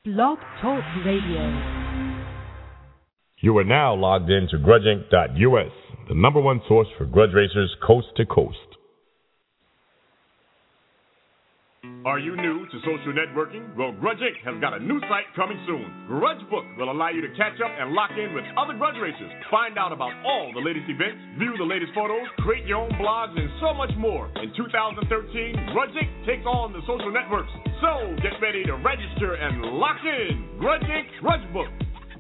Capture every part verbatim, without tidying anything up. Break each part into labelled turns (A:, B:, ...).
A: Blog Talk Radio.
B: You are now logged in to grudge inc dot U S, the number one source for grudge racers coast to coast.
C: Are you new to social networking? Well, Grudge Incorporated has got a new site coming soon. Grudge Book will allow you to catch up and lock in with other grudge racers. Find out about all the latest events, view the latest photos, create your own blogs, and so much more. In two thousand thirteen, Grudge Incorporated takes on the social networks. So get ready to register and lock in. Grudge Incorporated, Grudge Book.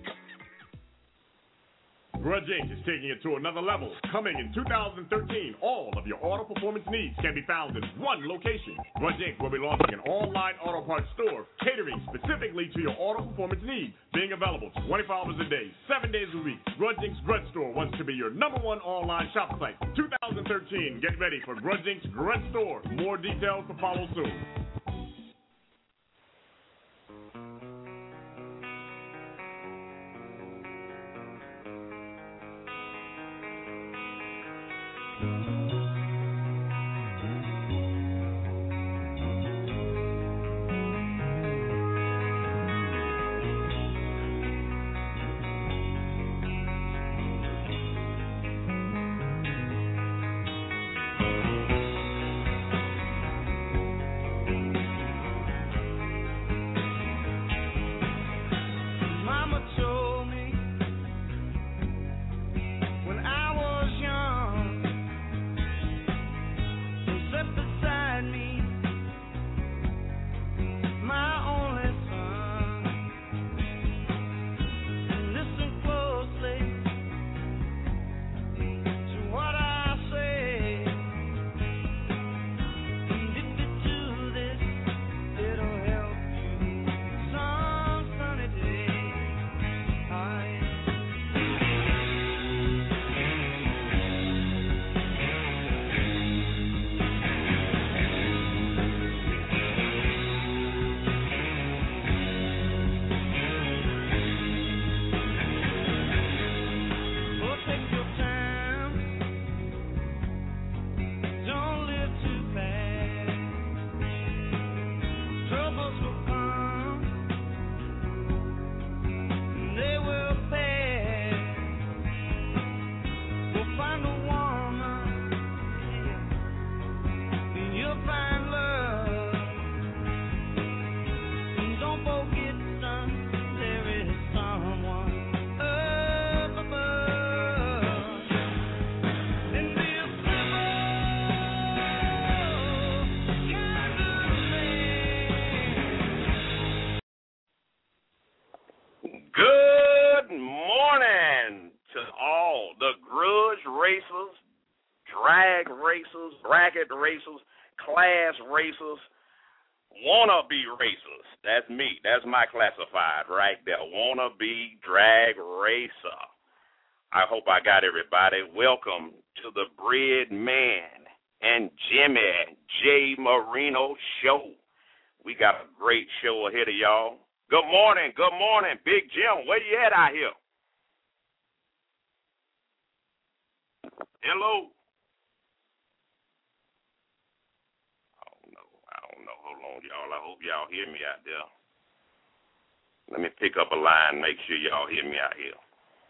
C: Grudge Incorporated is taking it to another level. Coming in two thousand thirteen, all of your auto performance needs can be found in one location. Grudge Incorporated will be launching an online auto parts store catering specifically to your auto performance needs, being available twenty-four hours a day, seven days a week. Grudge Incorporated's Grudge Store wants to be your number one online shop site. two thousand thirteen, get ready for Grudge Incorporated's Grudge Store. More details to follow soon.
D: Bracket racers, class racers, wannabe racers. That's me. That's my classified right there. Wannabe drag racer. I hope I got everybody. Welcome to the Bread Man and Jimmy J. Marino show. We got a great show ahead of y'all. Good morning. Good morning, Big Jim. Where you at out here? Hello. Y'all, I hope y'all hear me out there. Let me pick up a line, make sure y'all hear me out here.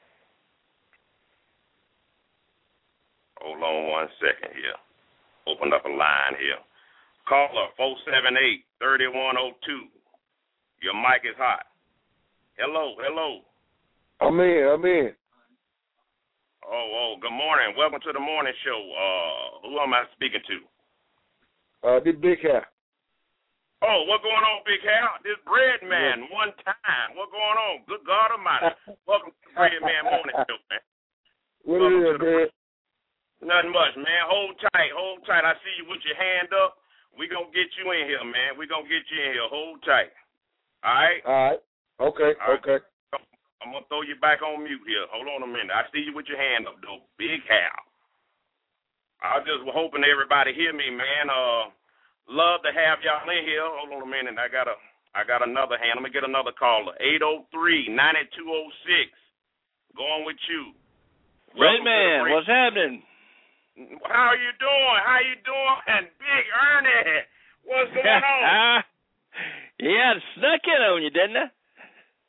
D: Hold on one second here. Open up a line here. Caller four seven eight, three one zero two. Your mic is hot. Hello, hello.
E: I'm in, I'm in.
D: Oh, oh, good morning. Welcome to the morning show. Uh, who am I speaking to?
E: Uh, this Big Hair.
D: Oh, what going on, Big Hal? This Bread Man, yeah. One time. What going on? Good God Almighty. Welcome to the Bread Man Morning Show, man.
E: What Welcome is it, man?
D: Nothing much, man. Hold tight, hold tight. I see you with your hand up. We gonna get you in here, man. We gonna get you in here. Hold tight. All right?
E: All right. Okay, All okay.
D: Right. I'm gonna throw you back on mute here. Hold on a minute. I see you with your hand up, though. Big Hal. I was just hoping everybody hear me, man. Uh, Love to have y'all in here. Hold on a minute. I got a, I got another hand. Let me get another caller. eight oh three, nine two oh six. Going with you.
F: Red Man, what's happening?
D: How you doing? How you doing? Big Ernie, what's going on?
F: Yeah, it snuck in on you, didn't it?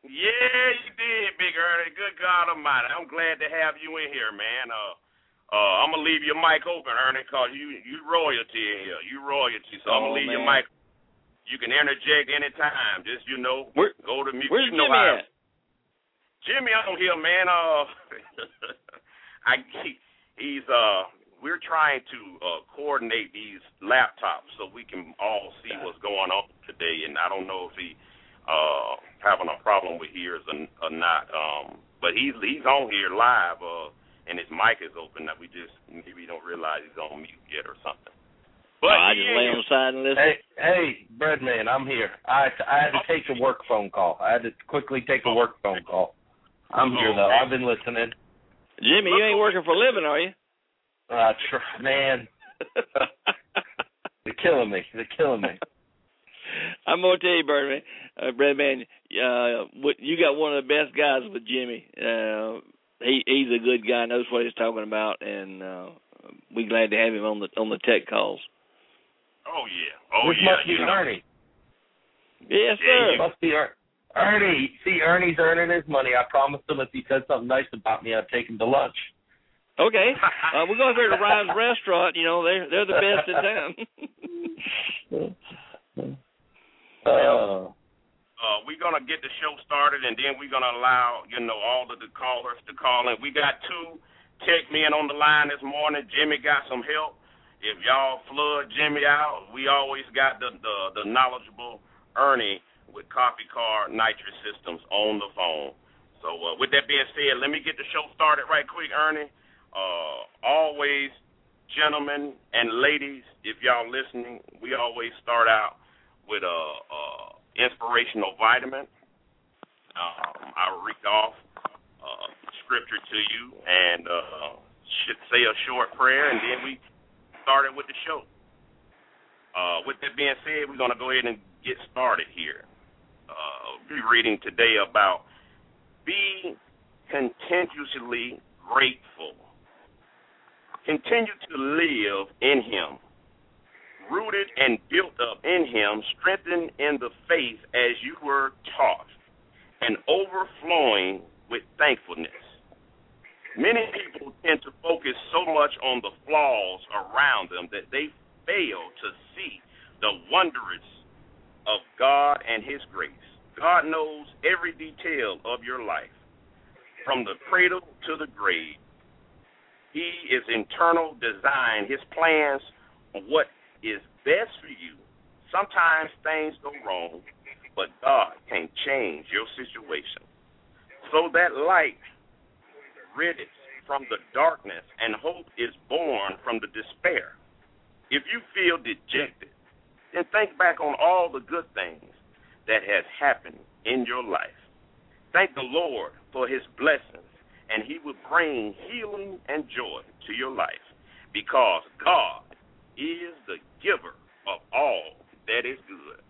D: Yeah, you did, Big Ernie. Good God Almighty. I'm glad to have you in here, man. Uh, uh, I'm going to leave your mic open, Ernie, because you, you royalty in here. You royalty. So I'm going to
F: Oh,
D: leave
F: man.
D: your mic. You can interject anytime. Just, you know,
F: Where,
D: go to me.
F: Where's
D: you know
F: Jimmy
D: how,
F: at?
D: Jimmy on here, man. Uh, I he, he's uh, we're trying to uh, coordinate these laptops so we can all see what's going on today, and I don't know if he uh having a problem with ears or, or not. Um, but he's he's on here live, uh, and his mic is open. That we just maybe don't realize he's on mute yet or something. But
F: oh, I just lay on the side and listen.
A: Hey, hey, Breadman, I'm here. I I had to take a work phone call. I had to quickly take a work phone call. I'm here though. I've been listening.
F: Jimmy, you ain't working for a living, are you?
A: Uh, tr- man, they're killing me. They're killing me.
F: I'm gonna tell you, Birdman, uh, Breadman, uh, what, you got one of the best guys with Jimmy. Uh, he he's a good guy, knows what he's talking about, and uh, we're glad to have him on the on the tech calls.
D: Oh yeah, oh
A: this
D: yeah.
A: must be
D: you know.
A: Ernie.
F: Yes,
D: Yeah,
F: sir.
A: This must be er- Ernie. See, Ernie's earning his money. I promised him if he said something nice about me, I'd take him to lunch.
F: Okay, uh, we're going there to Ryan's Restaurant. You know, they're they're the best in town.
A: uh,
D: Uh, we're going to get the show started, and then we're going to allow, you know, all of the callers to call in. We got two tech men on the line this morning. Jimmy got some help. If y'all flood Jimmy out, we always got the, the, the knowledgeable Ernie with Coffee Car Nitrous Systems on the phone. So uh, with that being said, let me get the show started right quick, Ernie. Uh, always, gentlemen and ladies, if y'all listening, we always start out with a, a inspirational vitamin. Um, I'll read off uh, scripture to you and uh, should say a short prayer, and then we started with the show. Uh, with that being said, we're going to go ahead and get started here. Uh, we'll be reading today about be continuously grateful. Continue to live in him, rooted and built up in him, strengthened in the faith as you were taught, and overflowing with thankfulness. Many people tend to focus so much on the flaws around them that they fail to see the wonders of God and his grace. God knows every detail of your life, from the cradle to the grave. He is internal design, his plans on what is best for you. Sometimes things go wrong, but God can change your situation. So that light riddeth from the darkness and hope is born from the despair. If you feel dejected, then think back on all the good things that has happened in your life. Thank the Lord for his blessings, and he will bring healing and joy to your life, because God is the giver of all that is good.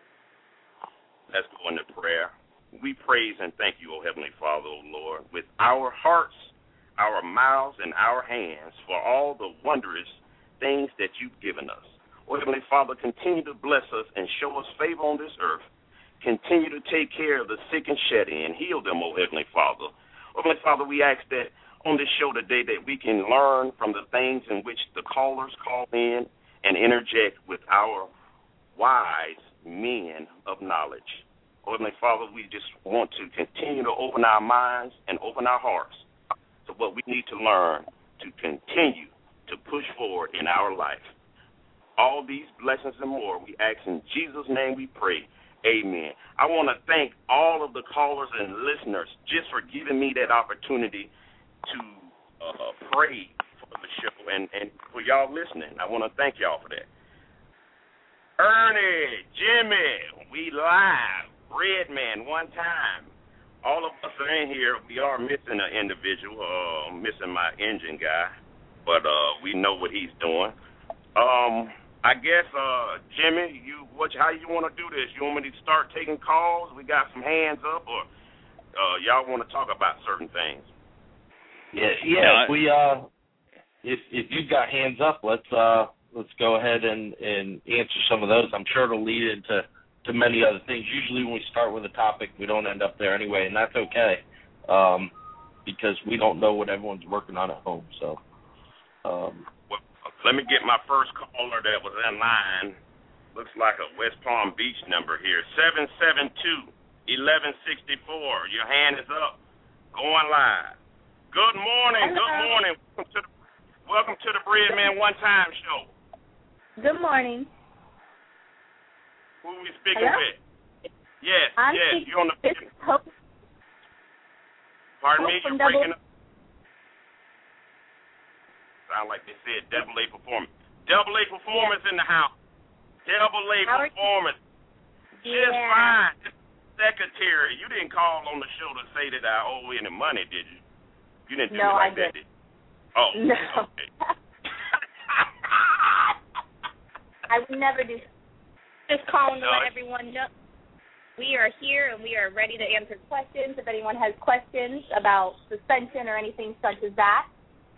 D: Let's go into prayer. We praise and thank you, O Heavenly Father, O Lord, with our hearts, our mouths, and our hands for all the wondrous things that you've given us. O Heavenly Father, continue to bless us and show us favor on this earth. Continue to take care of the sick and shed in. Heal them, O Heavenly Father. O Heavenly Father, we ask that on this show today that we can learn from the things in which the callers call in and interject with our wise men of knowledge. O Heavenly Father, we just want to continue to open our minds and open our hearts to what we need to learn to continue to push forward in our life. All these blessings and more, we ask in Jesus' name we pray. Amen. I want to thank all of the callers and listeners just for giving me that opportunity to uh, pray for the show and, and for y'all listening. I want to thank y'all for that. Ernie, Jimmy, we live. Redman, one time. All of us are in here. We are missing an individual, uh, missing my engine guy, but uh, we know what he's doing. Um... I guess, uh, Jimmy, you what? How you want to do this? You want me to start taking calls? We got some hands up, or uh, y'all want to talk about certain things?
A: Yeah, yeah. If we uh, if if you've got hands up, let's uh, let's go ahead and, and answer some of those. I'm sure it'll lead into to to many other things. Usually when we start with a topic, we don't end up there anyway, and that's okay, um, because we don't know what everyone's working on at home. So, um,
D: well, let me get my first caller that was in line. Looks like a West Palm Beach number here, seven seven two, one one six four. Your hand is up. Going live. Good morning.
G: Hello.
D: Good morning. Welcome to the, welcome to the Bread Man One Time Show.
G: Good morning.
D: Who are we speaking
G: Hello?
D: with? Yes,
G: I'm
D: yes.
G: speaking,
D: You're on the.
G: this is Hope.
D: Pardon
G: Hope
D: me.
G: from
D: You're breaking
G: Double-
D: up. Sound like they said Double A Performance. Double A Performance in the house. Double A
G: How are you?
D: Performance. Just
G: Yeah.
D: fine. Just secretary. You didn't call on the show to say that I owe any money, did you? You didn't do
G: No,
D: it like
G: I
D: that,
G: didn't.
D: did you? Oh,
G: No.
D: okay.
G: I would never do. Just calling to
D: No,
G: let everyone know we are here and we are ready to answer questions. If anyone has questions about suspension or anything such as that.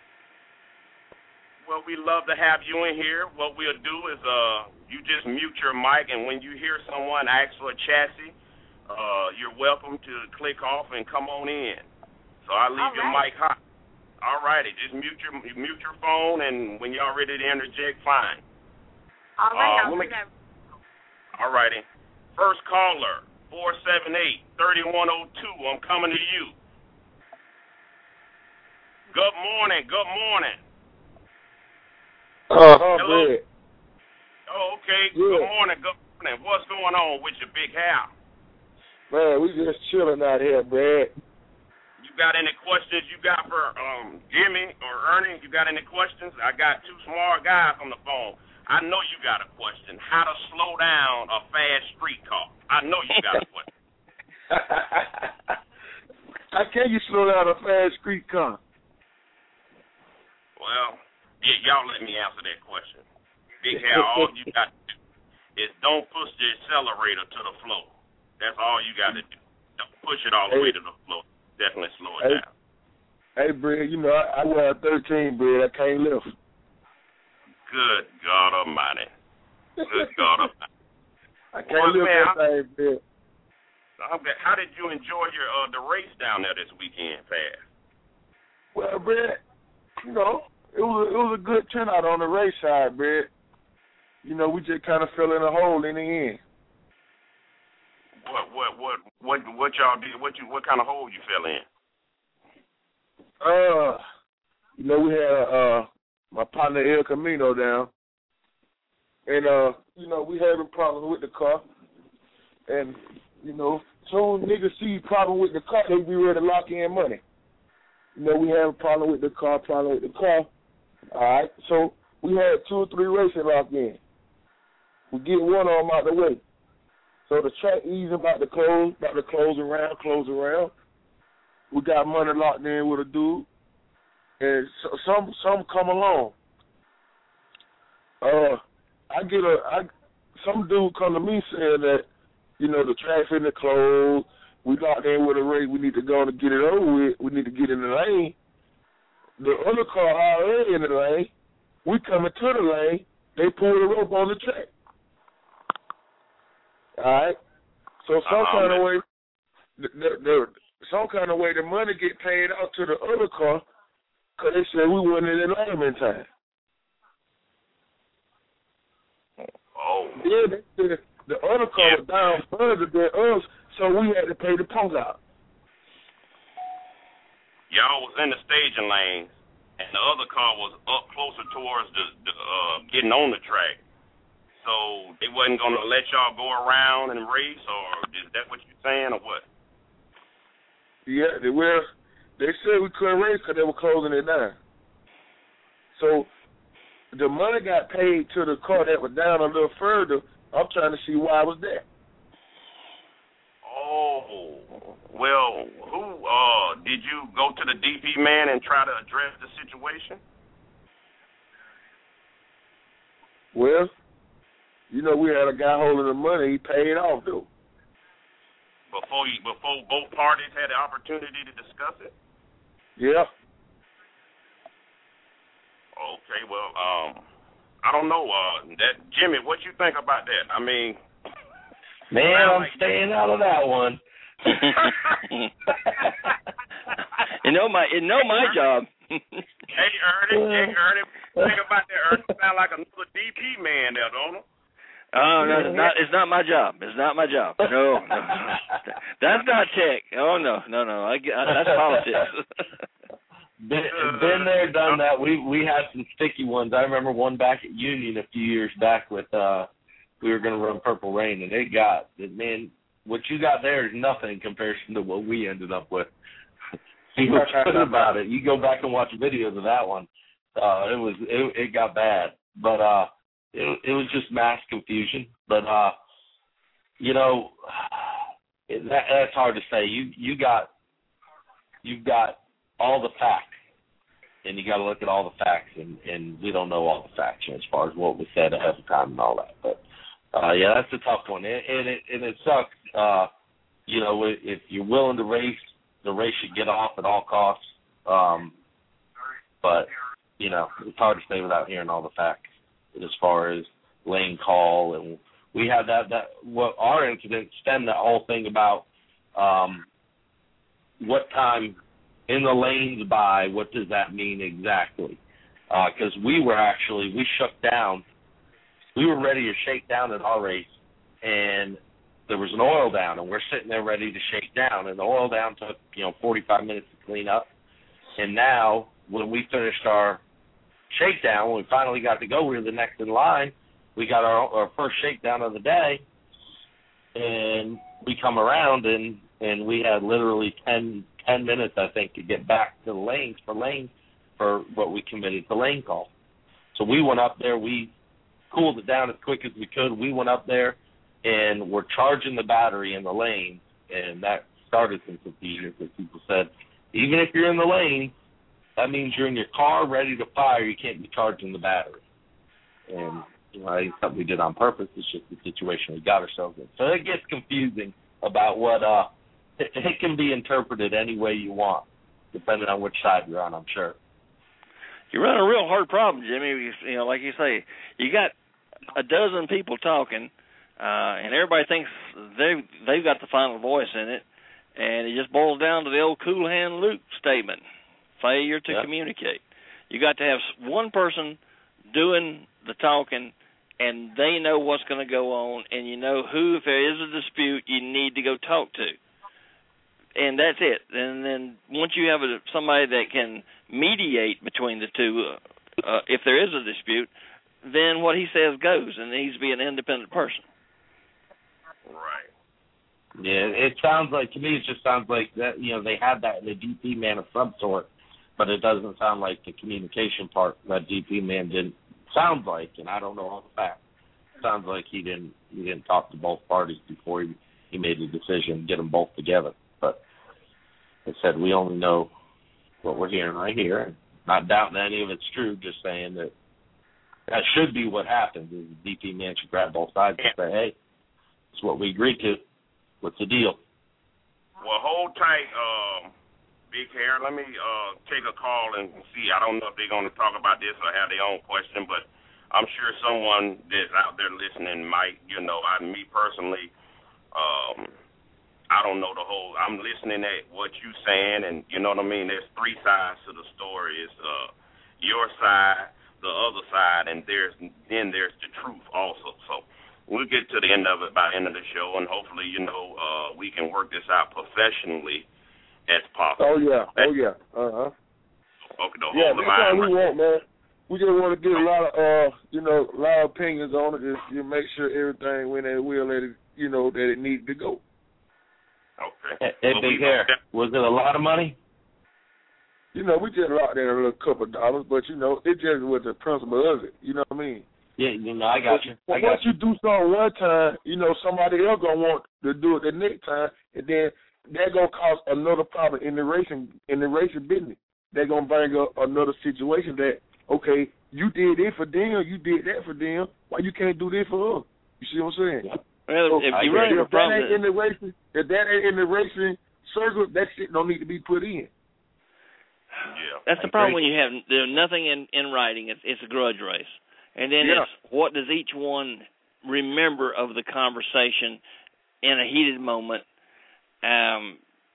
D: Well, we love to have you in here. What we'll do is uh, you just mute your mic, and when you hear someone ask for a chassis, uh, you're welcome to click off and come on in. So I'll leave
G: All
D: your
G: right.
D: mic hot. All righty, just mute your mute your phone, and when y'all ready to interject, fine.
G: All right,
D: Uh,
G: I'll
D: let
G: do
D: me-
G: that.
D: All righty. First caller, four seven eight, three one zero two. I'm coming to you. Good morning. Good morning.
E: Uh,
D: Hello.
E: Bread.
D: Oh, okay.
E: Yeah.
D: Good morning. Good morning. What's going on with your big house?
E: Man, we just chilling out here, Brad.
D: You got any questions you got for um, Jimmy or Ernie? You got any questions? I got two smart guys on the phone. I know you got a question. How to slow down a fast street car. I know you got a question.
E: How can you slow down a fast street car?
D: Well, yeah, y'all let me answer that question. Big hair, all you got to do is don't push the accelerator to the floor. That's all you got to do. Don't push it all the
E: Hey.
D: way to the floor. Definitely slow it
E: Hey.
D: down.
E: Hey, Brad, you know, I, I wear thirteen, Brad. I can't lift.
D: Good God Almighty. Good God Almighty.
E: I can't
D: Well,
E: lift
D: man,
E: that thing, Brad.
D: Okay, how did you enjoy your uh, the race down there this weekend, Pat?
E: Well, Brad, you know, it was it was a good turnout on the race side, Brad. You know, we just kind of fell in a hole in the end.
D: What what what what what y'all did? What you what kind of hole you fell in?
E: Uh, you know, we had uh my partner El Camino down, and uh, you know, we had a problem with the car, and you know, soon niggas see problem with the car, they be ready to lock in money. You know, we have a problem with the car, problem with the car. All right, so we had two or three races locked in. We get one of them out the way. So the track easing about to close, about to close around, close around. We got money locked in with a dude, and so, some some come along. Uh, I get a I some dude come to me saying that, you know, the track finna close. We locked in with a race. We need to go and get it over with. We need to get in the lane. The other car already in the lane. We coming to the lane. They pull the rope on the track. All right. So some
D: Uh-huh.
E: kind of way, the, the, the some kind of way, the money get paid out to the other car because they said we wasn't in the lane in time.
D: Oh.
E: Yeah, they said the other car
D: Yeah.
E: was down further than us, so we had to pay the punk out.
D: Y'all was in the staging lane, and the other car was up closer towards the, the uh, getting on the track. So they wasn't gonna let y'all go around and race, or is that what you're saying, or what?
E: Yeah, they were. They said we couldn't race because they were closing it down. So the money got paid to the car that was down a little further. I'm trying to see why was that.
D: Oh, well, who uh did you go to the D P man and try to address the situation?
E: Well, you know, we had a guy holding the money. He paid off though.
D: Before you, before both parties had the opportunity to discuss it?
E: Yeah.
D: Okay, well, um, I don't know. Uh, that Jimmy, what you think about that? I mean,
A: Man, I'm like staying out of that one.
F: you know my, you know my job.
D: Hey, Ernie, hey, Ernie, think about that. Ernie sound like another D P man there, don't it?
F: Oh no, it's not. It's not my job. It's not my job. No, no, that's not tech. Oh no, no, no. I, I that's politics.
A: been, been there, done that. We we had some sticky ones. I remember one back at Union a few years back with uh, we were going to run Purple Rain, and it got man. What you got there is nothing in comparison to what we ended up with. See what's good about it. You go back and watch videos of that one. Uh, it was it, it got bad, but uh. It, it was just mass confusion, but uh, you know, it, that, that's hard to say. You you got you've got all the facts, and you got to look at all the facts, and, and we don't know all the facts as far as what was said ahead of time and all that. But uh, yeah, that's a tough one, and, and it and it sucks. Uh, you know, if you're willing to race, the race should get off at all costs. Um, but you know, it's hard to say without hearing all the facts as far as lane call, and we had that that what our incident stemmed that whole thing about um, what time in the lanes by, what does that mean exactly? Because uh, we were actually we shook down, we were ready to shake down at our race, and there was an oil down, and we're sitting there ready to shake down, and the oil down took you know forty-five minutes to clean up, and now when we finished our shakedown, when we finally got to go, we were the next in line. We got our, our first shakedown of the day, and we come around, and, and we had literally ten, ten minutes, I think, to get back to the lanes for lane for what we committed to lane call. So we went up there. We cooled it down as quick as we could. We went up there, and we're charging the battery in the lane, and that started some confusion because people said, even if you're in the lane, that means you're in your car ready to fire. You can't be charging the battery. And you know, I think something we did on purpose. It's just the situation we got ourselves in. So it gets confusing about what uh, it, it can be interpreted any way you want, depending on which side you're on, I'm sure.
F: You run a real hard problem, Jimmy. You know, like you say, you got a dozen people talking, uh, and everybody thinks they they've got the final voice in it, and it just boils down to the old Cool Hand Luke statement. Failure to yep. communicate. You got to have one person doing the talking, and they know what's going to go on, and you know who, if there is a dispute, you need to go talk to. And that's it. And then once you have a, somebody that can mediate between the two, uh, uh, if there is a dispute, then what he says goes, and he needs to be an independent person.
D: Right.
A: Yeah, it sounds like, to me, it just sounds like that, you know, they had that in the D P man of some sort, but it doesn't sound like the communication part that D P man didn't, sounds like, and I don't know all the facts, sounds like he didn't he didn't talk to both parties before he, he made the decision, get them both together. But I said, we only know what we're hearing right here, and not doubting any of it's true, just saying that that should be what happens, is the D P man should grab both sides and say, hey, it's what we agreed to. What's the deal?
D: Well, hold tight, um, Big Hair. Let me uh, take a call and see. I don't know if they're going to talk about this or have their own question, but I'm sure someone that's out there listening might, you know, I, me personally, um, I don't know the whole, I'm listening at what you're saying, and you know what I mean? There's three sides to the story. It's uh, your side, the other side, and there's then there's the truth also. So we'll get to the end of it by the end of the show, and hopefully, you know, uh, we can work this out professionally as possible.
E: Oh, yeah. Oh, yeah. Uh-huh.
D: Okay, don't
E: yeah,
D: hold the
E: that's all
D: mind.
E: we want, man. We just want to get a lot of, uh, you know, a lot of opinions on it. Just you make sure everything went as well that it, you know, that it needed to go.
D: Okay.
A: Hey, hey
D: well,
A: Big
D: we
A: Hair, was it a lot of money?
E: You know, we just locked in a little couple of dollars, but, you know, it just was the principle of it. You know what I mean?
A: Yeah, you know, I got you. I
E: Well,
A: got
E: once you. you do something one time, you know, somebody else going to want to do it the next time, and then they're going to cause another problem in the racing in the racing business. They're going to bring up another situation that, okay, you did it for them, you did that for them, why you can't do this for us? You see what I'm saying?
F: Well, so, if you run into a
E: if
F: problem,
E: that ain't in the racing, if that ain't in the racing circle, that shit don't need to be put in.
D: Yeah.
F: That's the problem when you have there's nothing in, in writing. It's, it's a grudge race. And then
E: Yeah.
F: it's what does each one remember of the conversation in a heated moment, um,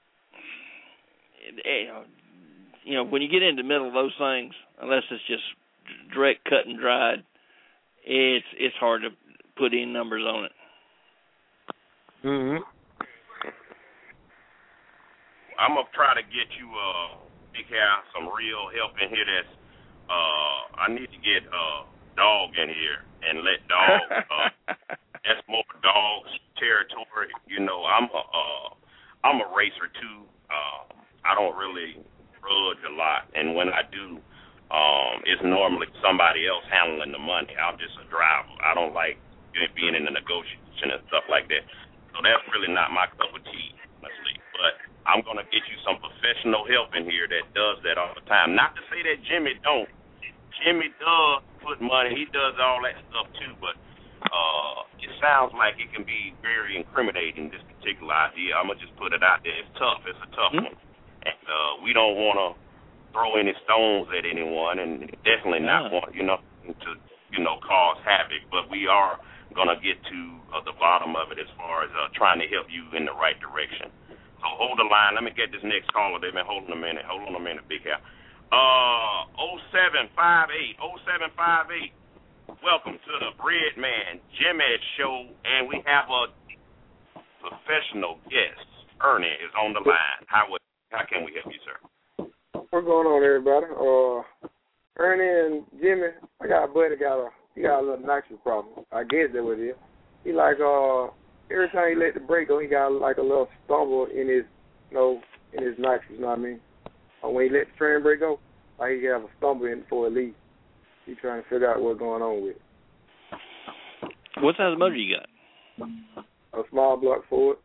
F: it, you know, when you get into the middle of those things, unless it's just direct cut and dried, it's it's hard to put any numbers on it.
E: Mhm.
D: I'm gonna try to get you, uh, Big Hair, some real help in here. That's uh, I need to get uh, Dog in here and let Dog. Uh, that's more Dog's territory. You know, I'm a uh, I'm a racer too. Uh, I don't really grudge a lot, and when I do, um, it's normally somebody else handling the money. I'm just a driver. I don't like being in the negotiation and stuff like that. So that's really not my cup of tea, honestly. But I'm going to get you some professional help in here that does that all the time. Not to say that Jimmy don't. Jimmy does put money. He does all that stuff too, but uh, it sounds like it can be very incriminating, this particular idea. I'm going to just put it out there. It's tough. It's a tough mm-hmm. one. And uh, we don't want to throw any stones at anyone, and definitely not want, you know, to, you know, cause havoc. But we are going to get to uh, the bottom of it as far as uh, trying to help you in the right direction. So hold the line. Let me get this next caller. They've been holding a minute. Hold on a minute, Big Hair. Uh, oh seven five eight. oh seven five eight. Welcome to the Breadman Jimmy Show, and we have a professional guest. Ernie is on the line. How would, how can we help you, sir?
E: What's going on, everybody? Uh, Ernie and Jimmy, I got a buddy got a he got a little nitrous problem. I guess that what it is. He like uh every time he let the brake go, he got like a little stumble in his, you know, in his nitrous. You know what I mean? Or when he let the train brake go, like he have a stumble in before it leaves. He trying to figure out what's going on with it.
F: What size motor you got?
E: A small block Ford.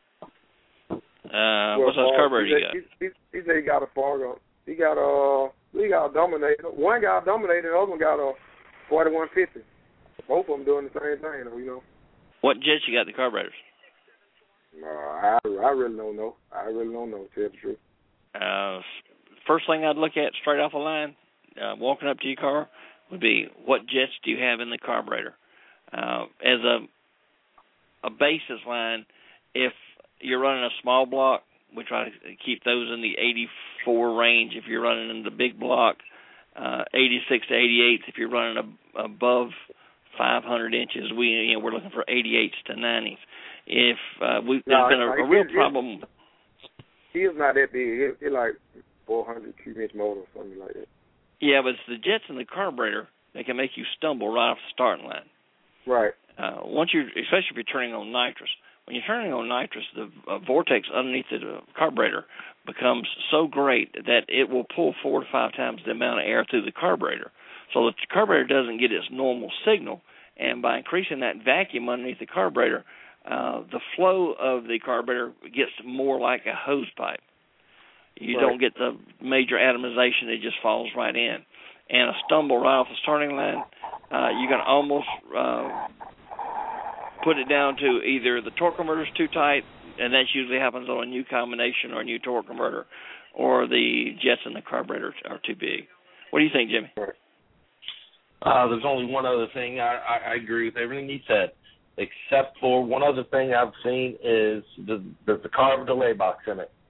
F: Uh, what size carburetor you got?
E: He, he, he said he got a Fargo. He got a he got a Dominator. One got a Dominator, the other one got a forty-one fifty. Both of them doing the same thing, you know.
F: What jets you got the carburetors?
E: No, I I really don't know. I really don't know, to tell the truth.
F: Uh, first thing I'd look at straight off the line, uh, walking up to your car, would be what jets do you have in the carburetor? Uh, as a a basis line, if you're running a small block, we try to keep those in the eighty-four range if you're running in the big block, uh, eighty-six to eighty-eight if you're running a, above five hundred inches. We you know we're looking for eighty-eights to nineties. If uh, we
E: no,
F: there's been a, a real problem.
E: He's not that big. It's like four hundred cubic inch motor or something like that.
F: Yeah, but it's the jets in the carburetor that can make you stumble right off the starting line.
E: Right.
F: Uh, once you, especially if you're turning on nitrous. When you're turning on nitrous, the uh, vortex underneath the uh, carburetor becomes so great that it will pull four to five times the amount of air through the carburetor. So that the carburetor doesn't get its normal signal, and by increasing that vacuum underneath the carburetor, uh, the flow of the carburetor gets more like a hose pipe. You
E: right.
F: don't get the major atomization; it just falls right in. And a stumble right off the starting line, uh, you can almost uh, put it down to either the torque converter is too tight, and that usually happens on a new combination or a new torque converter, or the jets in the carburetor are too big. What do you think, Jimmy?
A: Uh, there's only one other thing. I, I, I agree with everything he said, except for one other thing I've seen is the, there's the carb delay box in it.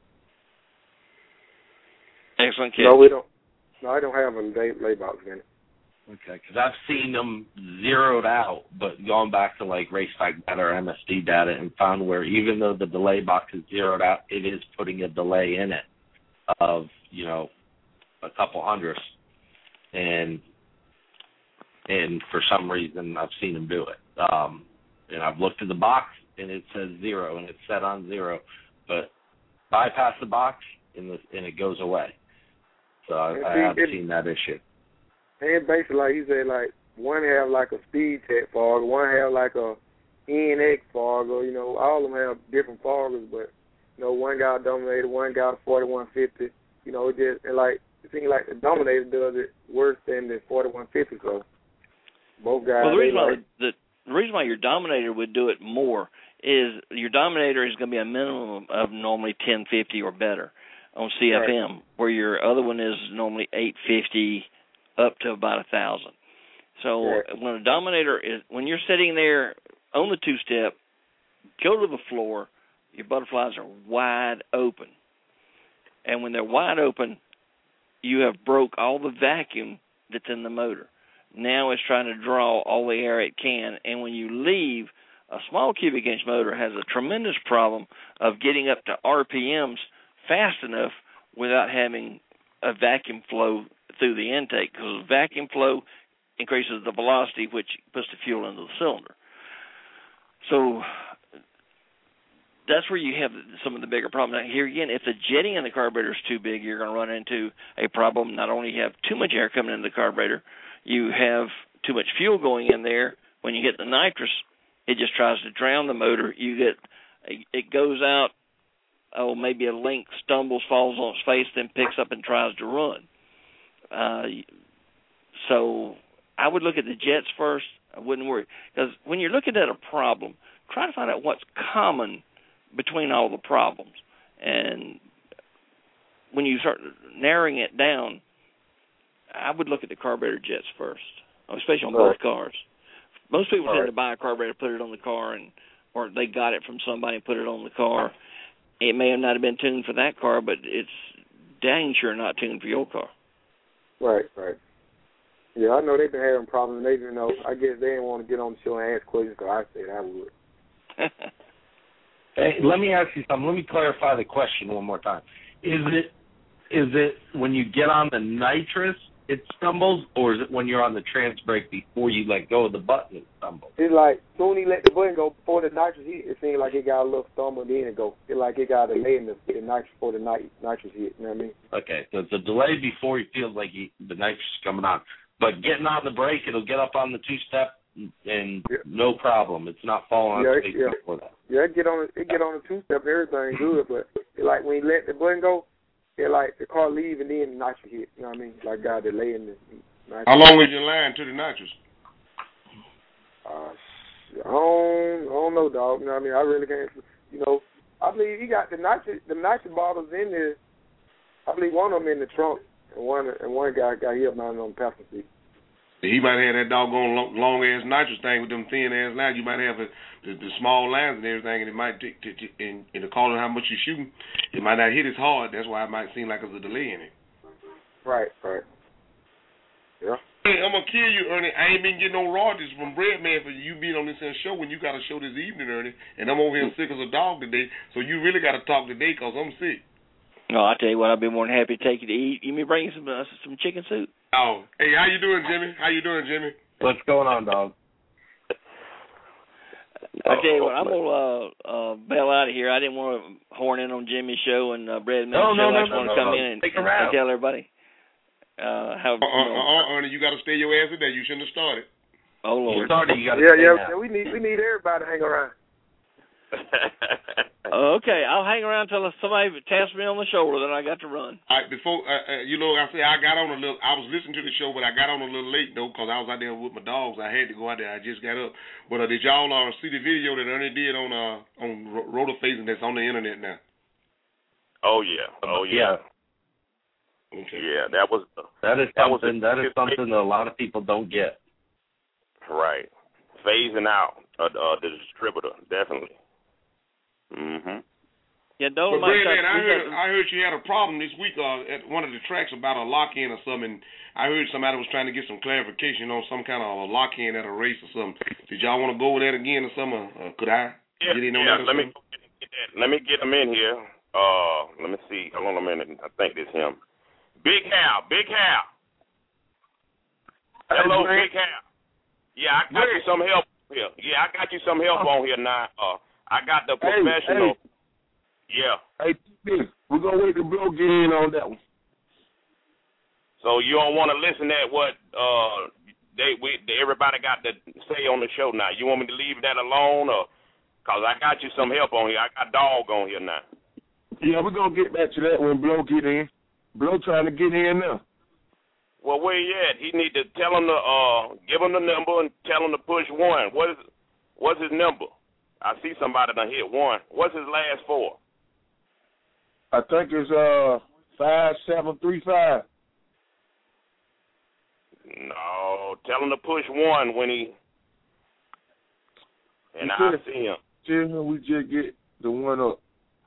F: Excellent, kid.
E: No, we don't. No, I don't have a delay box in it.
A: Okay, because I've seen them zeroed out, but going back to like Racetrack data or M S D data and found where even though the delay box is zeroed out, it is putting a delay in it of, you know, a couple hundredths. And and for some reason I've seen them do it. Um, and I've looked at the box and it says zero and it's set on zero, but bypass the box and, the, and it goes away. So I, I have it, seen that issue.
E: And basically, like he said, like one have like a Speed Tech fog, one have like a N X fog, or you know, all of them have different foggers, but you know, one got a Dominator, one got a forty-one fifty. You know, it just and like it seems like the Dominator does it worse than the forty-one fifty. So both guys.
F: Well, the reason why
E: like,
F: the, the reason why your Dominator would do it more is your Dominator is going to be a minimum of normally ten fifty or better on C F M, right. Where your other one is normally eight fifty up to about a thousand. So right. when a Dominator is, when you're sitting there on the two-step, go to the floor, your butterflies are wide open. And when they're wide open, you have broke all the vacuum that's in the motor. Now it's trying to draw all the air it can. And when you leave, a small cubic inch motor has a tremendous problem of getting up to R P Ms fast enough without having a vacuum flow through the intake, because vacuum flow increases the velocity, which puts the fuel into the cylinder. So that's where you have some of the bigger problems. Now, here again, if the jetting in the carburetor is too big, you're going to run into a problem. Not only you have too much air coming into the carburetor, you have too much fuel going in there. When you hit the nitrous, it just tries to drown the motor. You get, it goes out, oh, maybe a link stumbles, falls on its face, then picks up and tries to run. Uh, so I would look at the jets first. I wouldn't worry. Because when you're looking at a problem, try to find out what's common between all the problems. And when you start narrowing it down, I would look at the carburetor jets first, especially on
E: right.
F: both cars. Most people
E: all
F: tend
E: right.
F: to buy a carburetor, put it on the car, and or they got it from somebody and put it on the car. It may have not have been tuned for that car, but it's dang sure not tuned for your car.
H: Right, right. Yeah, I know they've been having problems. They, you know, I guess they didn't want to get on the show and ask questions, so I said I would.
A: Hey, let me ask you something. Let me clarify the question one more time. Is it is it when you get on the nitrous it stumbles, or is it when you're on the trans brake before you let go of the button it stumbles?
H: It's like soon he let the button go before the nitrous hit, it seemed like it got a little stumble, then it go. It like it got a delay in the, the nitrous before the nit- nitrous hit. You know what I mean?
A: Okay, so it's a delay before he feels like he, the nitrous is coming on. But getting on the brake, it'll get up on the two-step and
H: yeah.
A: no problem. It's not falling
H: yeah,
A: on the
H: yeah.
A: before that.
H: Yeah, it get on it get on the two-step, everything good, but it like when he let the button go, it like the car leave and then the nitrous hit. You know what I mean? Like got a delay in the nitrous.
I: How long is your line to the nitrous?
H: Uh, I don't, I don't know, dog. You know what I mean? I really can't. You know, I believe he got the nitrous, the nitrous bottles in there. I believe one of them in the trunk, and one and one guy got hit mounted on the passenger seat.
I: He might have that doggone long, long ass nitrous thing with them thin ass lines. You might have a, the, the small lines and everything, and it might t- t- t- and, and according to how much you're shooting, it might not hit as hard. That's why it might seem like there's a delay in it.
H: Right, right. Yeah.
I: Hey, I'm gonna kill you, Ernie. I ain't been getting no royalties from Breadman for you being on this here show when you got a show this evening, Ernie. And I'm over here sick as a dog today, so you really got to talk today because I'm sick.
F: No, I tell you what, I'd be more than happy to take you to eat. You may bring you some uh, some chicken soup.
I: Oh, hey, how you doing, Jimmy? How you doing, Jimmy?
A: What's going on, dog?
F: I tell you what, I'm gonna uh, uh, bail out of here. I didn't want to horn in on Jimmy's show and uh, Breadman's
A: no,
F: show.
A: No, no,
F: I just
A: no,
F: want to
A: no,
F: come
A: no.
F: in and,
A: Stick
F: and,
A: around.
F: and tell everybody uh, how.
I: Uh, uh,
F: You know,
I: uh, Ernie, you got to stay your ass in there. You shouldn't have started.
F: oh Lord.
A: You started, you got to
H: Yeah,
A: stay
H: yeah,
A: now.
H: yeah. We need we need everybody to hang around.
F: Okay, I'll hang around till somebody taps me on the shoulder. Then I got to run.
I: All right, before uh, uh, you know, I say I got on a little. I was listening to the show, but I got on a little late though because I was out there with my dogs. I had to go out there. I just got up. But uh, did y'all uh, see the video that Ernie did on uh on Rotoface and that's on the internet now?
D: Oh yeah, oh yeah,
A: Yeah.
I: Okay.
D: yeah. That was
A: That is
D: That was
A: something.
D: a-
A: That is something that a lot of people don't get.
D: right. Phasing out uh, uh, the distributor, definitely. Mhm.
F: Yeah, don't
I: But
F: mind.
I: Breadman, I
F: we
I: heard
F: got-
I: I heard you had a problem this week uh, at one of the tracks about a lock-in or something. I heard somebody was trying to get some clarification on some kind of a lock-in at a race or something. Did y'all want to go over that again or something? Uh, could I
D: Yeah,
I: get in on
D: yeah.
I: that or
D: Let me
I: something?
D: get that. Let me get him in here. Uh, let me see. Hold on a minute. I think it's him. Big Hal. Big Hal. Hello,
E: Hey,
D: Big Hal. Yeah, I got you some help here. Yeah, I got you some help on here now. Uh, I got the
E: Hey,
D: professional.
E: hey.
D: Yeah.
E: Hey, we're going to wait to Blow get in on that one.
D: So you don't want to listen at what uh they we everybody got to say on the show now. You want me to leave that alone, or cause I got you some help on here. I got Dog on here now.
E: Yeah, we're going to get back to that when Blow get in. Blow trying to get in now.
D: Well, where he at? He need to tell him to uh give him the number and tell him to push one. What is what's his number? I see somebody done hit one. What's his last four?
E: I think it's uh five seven three five.
D: No, tell him to push one when he and
E: He
D: I
E: said-
D: see him.
E: tell him we just get the one up.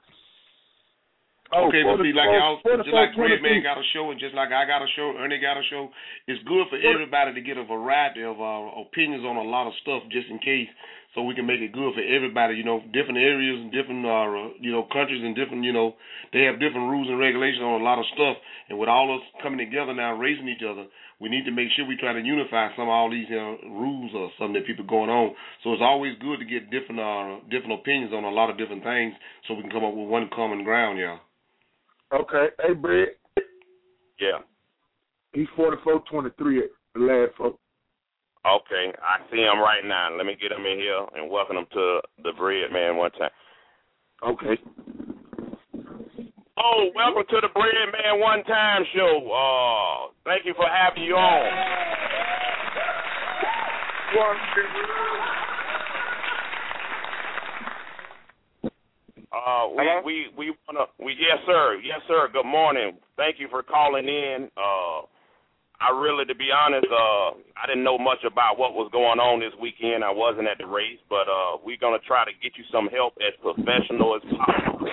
E: Oh,
I: okay, but see, like y'all, just like
E: twenty-three.
I: Redman got a show, and just like I got a show, Ernie got a show, it's good for everybody to get a variety of uh, opinions on a lot of stuff, just in case, so we can make it good for everybody. You know, different areas and different, uh, you know, countries and different, you know, they have different rules and regulations on a lot of stuff. And with all us coming together now, raising each other, we need to make sure we try to unify some of all these uh, rules or something that people going on. So it's always good to get different, uh, different opinions on a lot of different things, so we can come up with one common ground, y'all.
E: Okay. Hey, Brett.
D: Yeah.
E: He's forty-four twenty-three at the last folk.
D: Okay. I see him right now. Let me get him in here and welcome him to the Bread Man one time.
E: Okay.
D: Oh, welcome to the Bread Man One Time Show. Uh, thank you for having you on. Uh, we, we, we wanna, we, yes, sir. Yes, sir. Good morning. Thank you for calling in. Uh, I really, to be honest, uh, I didn't know much about what was going on this weekend. I wasn't at the race, but, uh, we're gonna try to get you some help as professional as possible.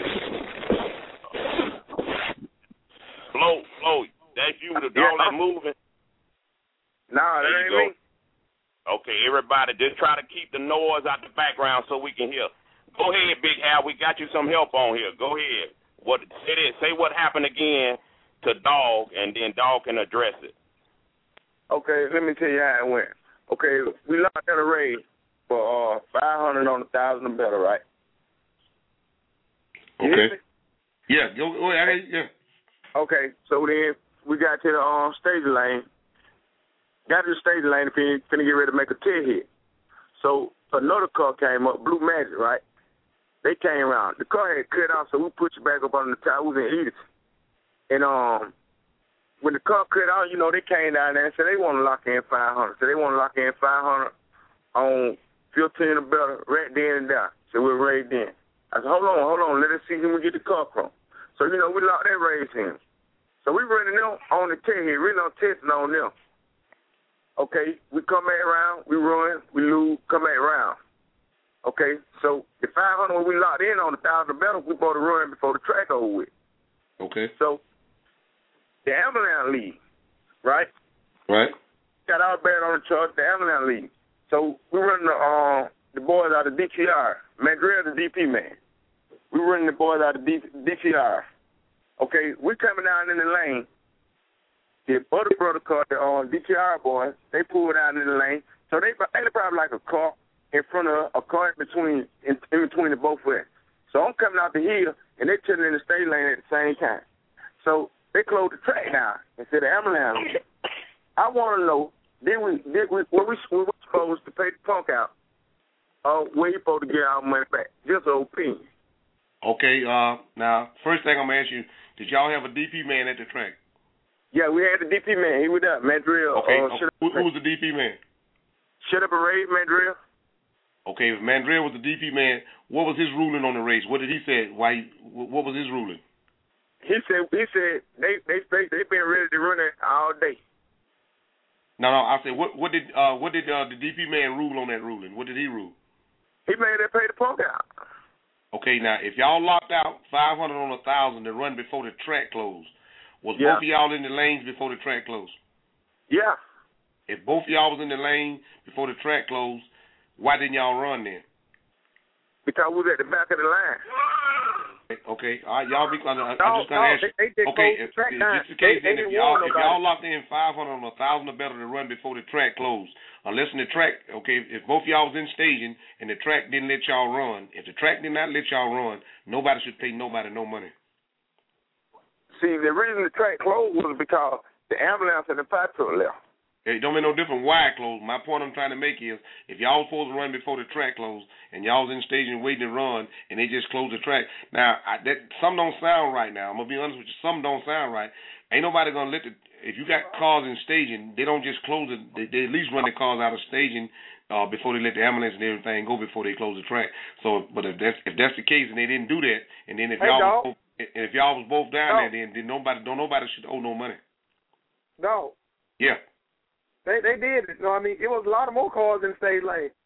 D: Flo, Flo, that's you to do all that moving?
H: Nah, that ain't me.
D: Okay, everybody, just try to keep the noise out the background so we can hear. Go ahead, Big Al. We got you some help on here. Go ahead. What say it? Say what happened again to Dog, and then Dog can address it.
H: Okay, let me tell you how it went. Okay, we locked in a race for uh, five hundred on a thousand or better, right?
I: Okay. Yeah. Go. go ahead. Yeah.
H: Okay. So then we got to the um, stage lane. Got to the stage lane, finna, finna get ready to make a tear hit. So another car came up, Blue Magic, right? They came around. The car had cut off, so we put you back up on the top. We was in Edith. And um, when the car cut off, you know, they came down there and said they want to lock in five hundred. So they want to lock in five hundred on fifteen or better, right then and there. So we're ready then. I said, hold on, hold on. Let us see who we get the car from. So, you know, we locked that race in. So we running them on the test here, really on testing on them. Okay, we come back around, we run, we lose, come back around. Okay, so the five hundred when we locked in on the one thousand better, we bought a run before the track over with.
I: Okay.
H: So the ambulance lead, right?
I: Right.
H: Got our bad on the chart, the ambulance lead. So we running the uh, the boys out of D T R. Mandrell, the D P man. We running the boys out of D T R. Okay, we coming down in the lane. The other brother car, the uh, D T R boys, they pulled out in the lane. So they they probably like a car in front of a car in between in, in between the both ways. So I'm coming out the hill and they turning in the state lane at the same time. So they closed the track down instead of ambulance. I want to know, did we did we were we, we were supposed to pay the punk out? Uh, where you supposed to get our money back? Just an opinion.
I: Okay. Uh, now first thing I'm gonna ask you, did y'all have a D P man at the track?
H: Yeah, we had the D P man. He was up, Mandrell.
I: Okay.
H: Uh,
I: okay. Who, who was the D P man?
H: Shut up and raid, Mandrell.
I: Okay, if Mandrell was the D P man, what was his ruling on the race? What did he say? Why? What was his ruling?
H: He said he said they they they they been ready to run it all day.
I: No, no. I said what what did uh, what did uh, the D P man rule on that ruling? What did he rule?
H: He made them pay the punk out.
I: Okay, now if y'all locked out five hundred on a thousand to run before the track closed, was
H: yeah.
I: both of y'all in the lanes before the track closed?
H: Yeah.
I: If both of y'all was in the lane before the track closed, why didn't y'all run then?
H: Because we was at the back of the line.
I: Okay, all right, y'all be. I'm
H: no,
I: just gonna
H: no,
I: ask you.
H: They, they
I: okay, if,
H: track
I: if
H: down.
I: just in case,
H: they,
I: then
H: they
I: if y'all if
H: nobody.
I: y'all locked in five hundred on a thousand or better to run before the track closed, unless in the track, okay, if both of y'all was in staging and the track didn't let y'all run, if the track did not let y'all run, nobody should pay nobody no money.
H: See, the reason the track closed was because the ambulance and the fire truck left.
I: It don't make no difference why it closed. My point I'm trying to make is, if y'all was supposed to run before the track closed, and y'all was in staging waiting to run, and they just closed the track. Now, I, that some don't sound right. Now, I'm gonna be honest with you, some don't sound right. Ain't nobody gonna let the. If you got cars in staging, they don't just close it. They, they at least run the cars out of staging uh, before they let the ambulance and everything go before they close the track. So, but if that's if that's the case, and they didn't do that, and then if
H: hey,
I: y'all was both, if y'all was both down
H: no.
I: there, then, then nobody don't nobody should owe no money.
H: No.
I: Yeah.
H: They they did it. You know what I mean? It was a lot of more cars in the stage lane.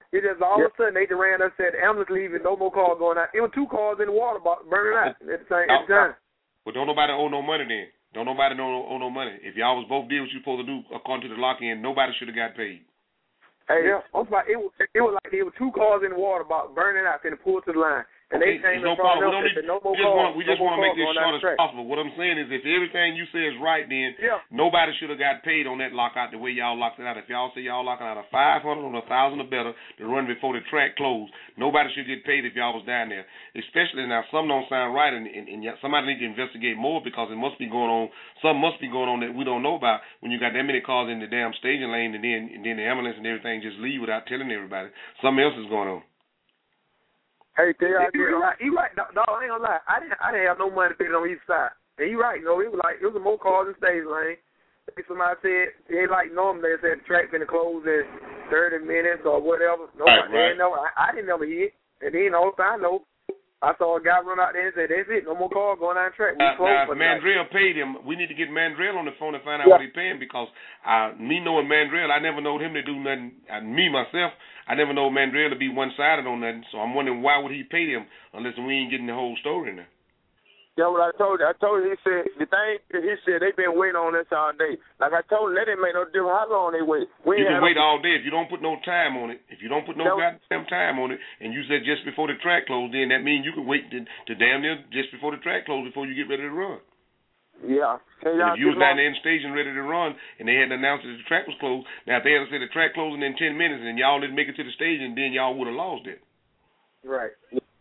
H: It just all yep. of a sudden they just ran up and said, ambulance leaving, no more cars going out. It was two cars in the water burning out at the same at the time.
I: But don't nobody owe no money then. Don't nobody owe, owe no money. If y'all was both did what you supposed to do according to the lock-in, nobody should have got paid.
H: Hey, yeah, it was it was like there were two cars in the water about burning out and pulled to the line. And
I: okay,
H: they came
I: no problem. We, don't need,
H: no
I: we just want we just want to make this short as possible. What I'm saying is, if everything you say is right, then
H: yeah.
I: nobody should have got paid on that lockout the way y'all locked it out. If y'all say y'all locking out a five hundred or a thousand or better to run before the track closed, nobody should get paid if y'all was down there. Especially now, some don't sound right, and, and, and somebody need to investigate more because it must be going on. Something must be going on that we don't know about when you got that many cars in the damn staging lane, and then and then the ambulance and everything just leave without telling everybody. Something else is going on.
H: Hey, T R, you right. You right. No, no, I ain't gonna lie. I didn't. I didn't have no money to on each side. And you right. You know, it was like it was more cars in stage lane. Somebody said they like normally they said the track been closed in thirty minutes or whatever. No,
I: right,
H: I
I: right.
H: didn't know. I, I didn't never hear it. And then all the time I know, I saw a guy run out there and say, "That's it. No more cars going down the track." We
I: uh,
H: closed.
I: Now, if Mandrell paid him, we need to get Mandrell on the phone and find out yeah. what he paying because uh, me knowing Mandrell, I never knowed him to do nothing. Uh, me myself. I never know Mandrell to be one-sided on nothing, so I'm wondering why would he pay them unless we ain't getting the whole story in there.
H: Yeah, what I told you. I told you, he said, the thing, he said they've been waiting on this all day. Like I told him, that didn't make no difference how long they wait. We
I: you can wait all day if you don't put no time on it. If you don't put no that goddamn time on it, and you said just before the track closed, then that means you can wait to, to damn near just before the track closed before you get ready to run.
H: Yeah.
I: And if you was down there in station ready to run and they had announced that the track was closed, now if they had said the track closing in ten minutes and y'all didn't make it to the station, then y'all would have lost it.
H: Right.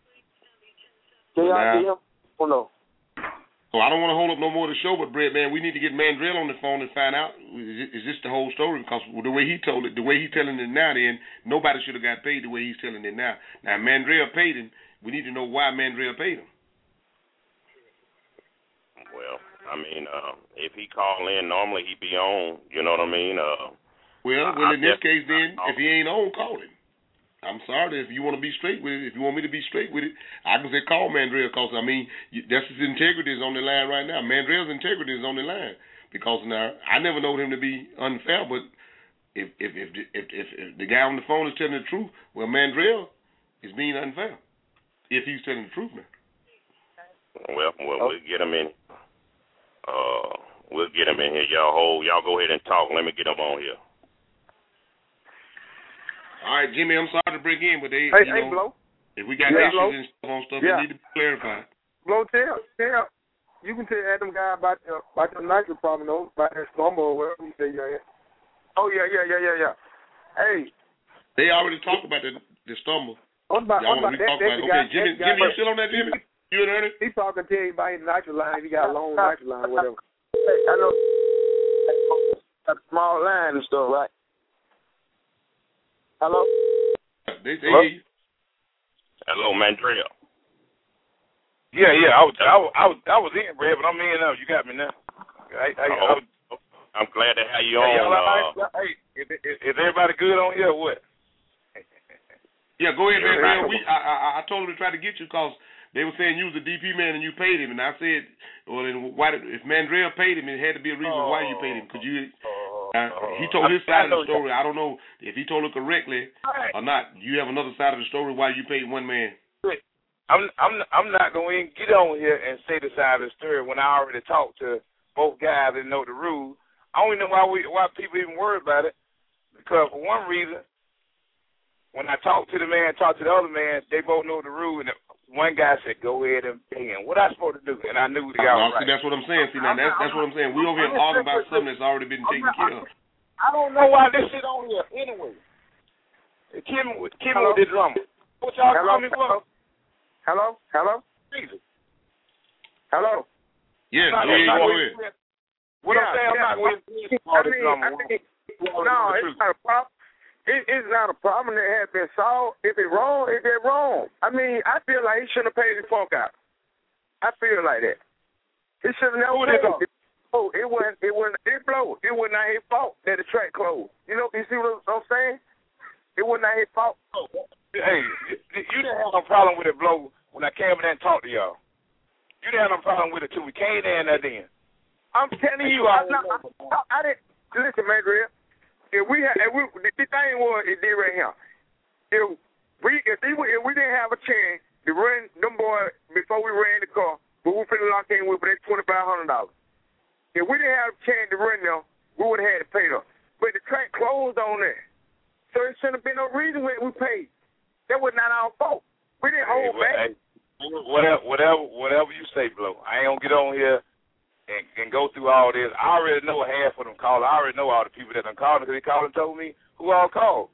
I: So, now, oh, no. so I don't want to hold up no more of the show, but Brett, man, we need to get Mandrell on the phone and find out is this the whole story? Because the way he told it, the way he's telling it now, then nobody should have got paid the way he's telling it now. Now, Mandrell paid him. We need to know why Mandrell paid him.
D: Well, I mean, uh, if he call in, normally he be on. You know what I mean? Uh,
I: well, well, in this case, then, if he ain't on, call him. I'm sorry if you want to be straight with it. If you want me to be straight with it, I can say call Mandrell because, I mean, that's his integrity is on the line right now. Mandrell's integrity is on the line because now I never known him to be unfair, but if if if if, if, if the guy on the phone is telling the truth, well, Mandrell is being unfair if he's telling the truth now.
D: Well, well, we'll get him in. Uh, we'll get him in here. Y'all hold. Y'all go ahead and talk. Let me get him on here.
I: All right, Jimmy, I'm sorry to break in, but they,
H: hey,
I: you
H: hey,
I: know,
H: Blow.
I: if we got
H: yeah,
I: issues
H: Blow.
I: and stuff on stuff,
H: yeah.
I: they need to be clarified.
H: Blow, tell, tell, you can tell Adam guy about the, about the nitro problem, though, about that stumble or whatever you say you're in. Oh, yeah, yeah, yeah, yeah, yeah. Hey.
I: They already talked about the, the stumble.
H: What about,
I: Y'all
H: what about that,
I: about
H: that
I: Okay,
H: guy,
I: Jimmy,
H: that
I: Jimmy, you still on that, Jimmy? You and Ernie?
H: He's talking to you about his nitro line. He got a long nitro line or whatever. Hey, I know a small line and stuff, right? Hello?
I: They say Hello?
D: Hello, Mandrell.
J: Yeah, yeah, I was, I was, I was, I was in, Brad, but I'm in now. You got me now. I, I,
D: oh,
J: I was,
D: I'm glad to have you
J: hey,
D: on. Uh,
J: hey, is, is, is everybody good on here or what?
I: Yeah, go ahead, man. We, I, I, I told them to try to get you because they were saying you was a D P man and you paid him, and I said, well, then why did, if Mandrell paid him, it had to be a reason
J: oh, why
I: you paid him. Could you?
J: Oh,
I: uh,
J: oh,
I: he told his side
J: I
I: of the story. I don't know if he told it correctly
J: right.
I: or not. You have another side of the story why you paid one man.
J: I'm, I'm, I'm not going to get on here and say the side of the story when I already talked to both guys and know the rules. I don't even know why we, why people even worry about it, because for one reason, when I talked to the man, talked to the other man, they both know the rule, and one guy said, "Go ahead and pay him." What I supposed to do? And I knew the guy was right.
I: See, that's what I'm saying. See, now that's that's what I'm saying. We over here arguing about something that's already been taken care of.
J: I don't know why this shit on here anyway. Kim, Kim with the drummer. What y'all coming for?
H: Hello, hello,
J: Jesus.
H: Hello.
I: Yes,
J: yeah,
I: yeah, go ahead.
J: What
H: yeah,
J: I'm saying,
H: yeah.
J: I'm not going to
H: I mean, I think, no, it's not a problem. It, it's not a problem that has been solved. If it's wrong, it's wrong. I mean, I feel like he shouldn't have paid the funk out. I feel like that. He should have never paid it. Oh, it wasn't. It wasn't. It blew. It was not his fault that the track closed. You know. You see what I'm saying? It was not his fault.
J: Hey, you didn't have no problem with it, blow. When I came in there and talked to y'all, you didn't have no problem with it too. We came there and that then.
H: I'm telling you, I, no, I, I didn't listen, man, Grill. If we had, if we, the thing was, it did right here. if we if, they, if we didn't have a chance to run them boys before we ran the car, but we finna lock in with that twenty five hundred dollars. If we didn't have a chance to run them, we would have had to pay them. But the track closed on that, so it shouldn't have been no reason we we paid. That was not our fault. We didn't hold
J: hey,
H: back.
J: Hey, whatever, whatever, whatever you say, Blow. I ain't gonna get on here and, and go through all this. I already know half of them called. I already know all the people that done called because they called and told me who all called.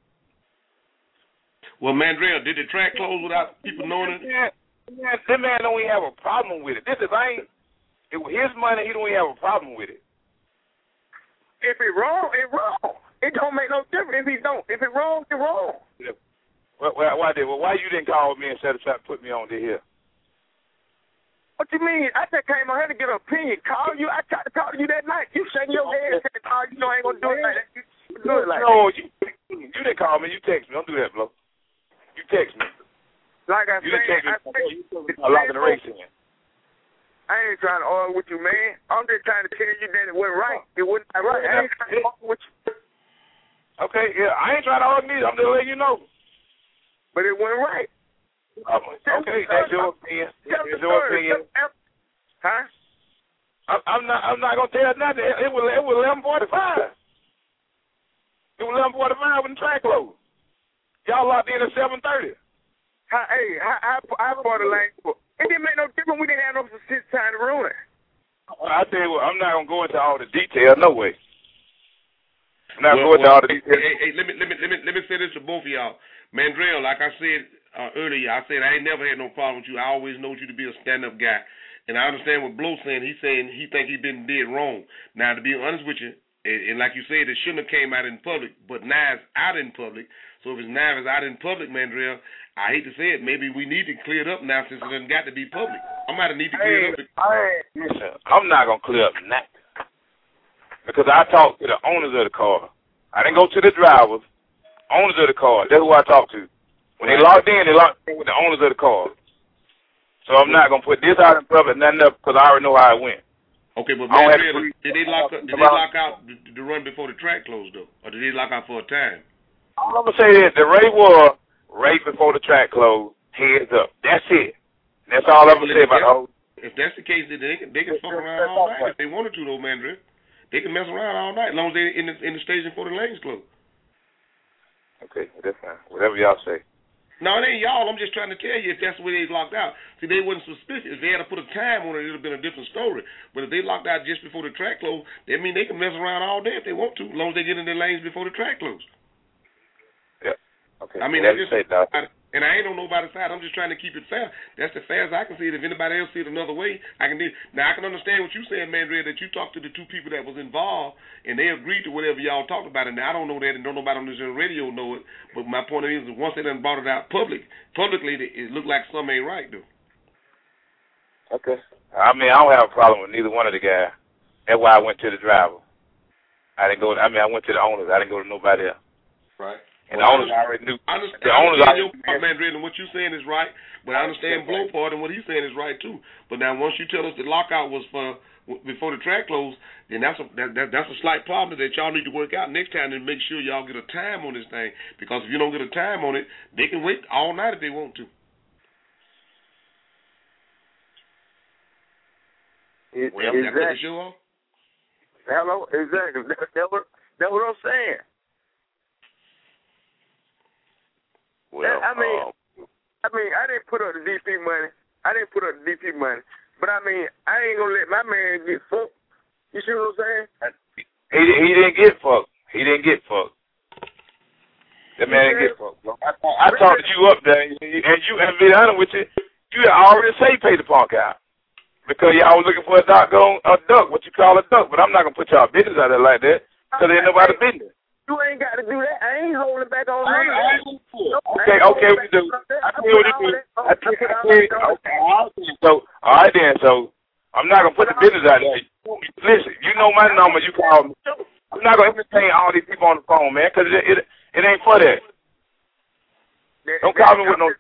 I: Well, Mandrell, did the track close without people knowing it?
J: Yeah, yeah, that man don't even have a problem with it. This is I ain't. It was his money. He don't even have a problem with it.
H: If it wrong, it wrong. It don't make no difference if he don't. If it wrong, it wrong.
J: Yeah. Why, why, why did? Well, why you didn't call me and set aside put me on to here?
H: What you mean? I just came on here to get an opinion. Call you. I tried to talk to you that night. You shaking your head and said, "Oh, you know I ain't gonna do it like that." You do it like
J: no,
H: that.
J: you you didn't call me. You text me. Don't do that, Blow. You text me.
H: Like I
J: you
H: said,
J: didn't text me.
H: I said,
J: you I'm locking the race in.
H: I ain't trying to argue with you, man. I'm just trying to tell you that it wasn't right. It wasn't right. I ain't trying to argue with you.
J: Okay, yeah, I ain't trying to argue either. I'm just letting you know.
H: But it wasn't right.
J: Um, okay, that's your opinion. That's your opinion.
H: Huh?
J: I, I'm not. I'm not gonna tell nothing. It was. It was eleven forty-five. It was eleven forty-five when the track closed. Y'all locked in at seven thirty.
H: Hey, I, I, I bought a lane. It didn't make no difference. We didn't have no six time to run it.
J: I tell you what, I'm not gonna go into all the details. No way. I'm not
I: well,
J: going into
I: well,
J: all the details.
I: Hey, hey, let me let me let me let me say this to both of y'all. Mandrell, like I said uh, earlier, I said I ain't never had no problem with you. I always know you to be a stand up guy, and I understand what Blow saying. He's saying he think he been dead wrong. Now, to be honest with you, and, and like you said, it shouldn't have came out in public, but now it's out in public. So if it's now it's out in public, Mandrell, I hate to say it, maybe we need to clear it up now since it doesn't got to be public. I might need to clear
J: hey,
I: it up.
J: Hey, listen, I'm not going to clear up nothing. Because I talked to the owners of the car. I didn't go to the drivers. Owners of the car. That's who I talked to. When they logged in, they logged in with the owners of the car. So I'm not going to put this out in public, nothing up, because I already know how it went.
I: Okay, but man, really, did they lock up, did they lock out the, the run before the track closed, though? Or did they lock out for a time?
J: I'm going to say this. The rate was right before the track closed, heads up. That's it. That's all I'm going to say about the whole.
I: If that's the case, then they can, they can fuck around all night if they wanted to, though, Mandrell. They can mess around all night as long as they're in the, in the station before the lanes close.
J: Okay, that's fine. Whatever y'all say.
I: No, it ain't y'all. I'm just trying to tell you if that's the way they locked out. See, they wasn't suspicious. If they had to put a time on it, it would have been a different story. But if they locked out just before the track closed, that mean they can mess around all day if they want to, as long as they get in their lanes before the track closed.
J: Yeah. Okay.
I: I mean,
J: well,
I: that's just,
J: say,
I: I, and I ain't on nobody's side. I'm just trying to keep it fair. That's the fair as I can see it. If anybody else see it another way, I can do it. Now, I can understand what you're saying, Mandrell, that you talked to the two people that was involved, and they agreed to whatever y'all talked about. And I don't know that, and don't nobody on this radio know it. But my point is, once they done brought it out public, publicly, it looked like something ain't right, though.
J: Okay. I mean, I don't have a problem with neither one of the guys. That's why I went to the driver. I didn't go. I mean, I went to the owners. I didn't go to nobody else.
I: Right.
J: And well, the owners already knew.
I: I understand,
J: the owners
I: I understand
J: already
I: your part, Mandrell, and what you're saying is right, but I understand Blow part, and what he's saying is right, too. But now, once you tell us the lockout was for before the track closed, then that's a that, that, that's a slight problem that y'all need to work out next time and make sure y'all get a time on this thing. Because if you don't get a time on it, they can wait all night if they want to.
H: It,
I: well,
H: exactly.
I: That cut the show off?
H: Hello, exactly. That, that, what, that's what I'm saying.
J: Well,
H: I mean,
J: um,
H: I mean, I didn't put up the D P money. I didn't put up the D P money. But I mean, I ain't gonna let my man get fucked. You see what I'm saying?
J: He he didn't get fucked. He didn't get fucked. That man didn't get fucked. I, I talked you up there, and you, and be honest with you, you had already say pay the punk out because y'all was looking for a duck, a duck, what you call a duck. But I'm not gonna put y'all business out there like that because ain't nobody business.
H: You ain't got to do that. I ain't holding back on
J: I ain't, I ain't Okay, okay, we do. I tell you what you do. I tell you, okay, okay. So, all right then. So, I'm not gonna put the business out there. Listen, you know my number. You call me. I'm not gonna entertain all these people on the phone, man, because it, it it ain't for that. Don't call me with no.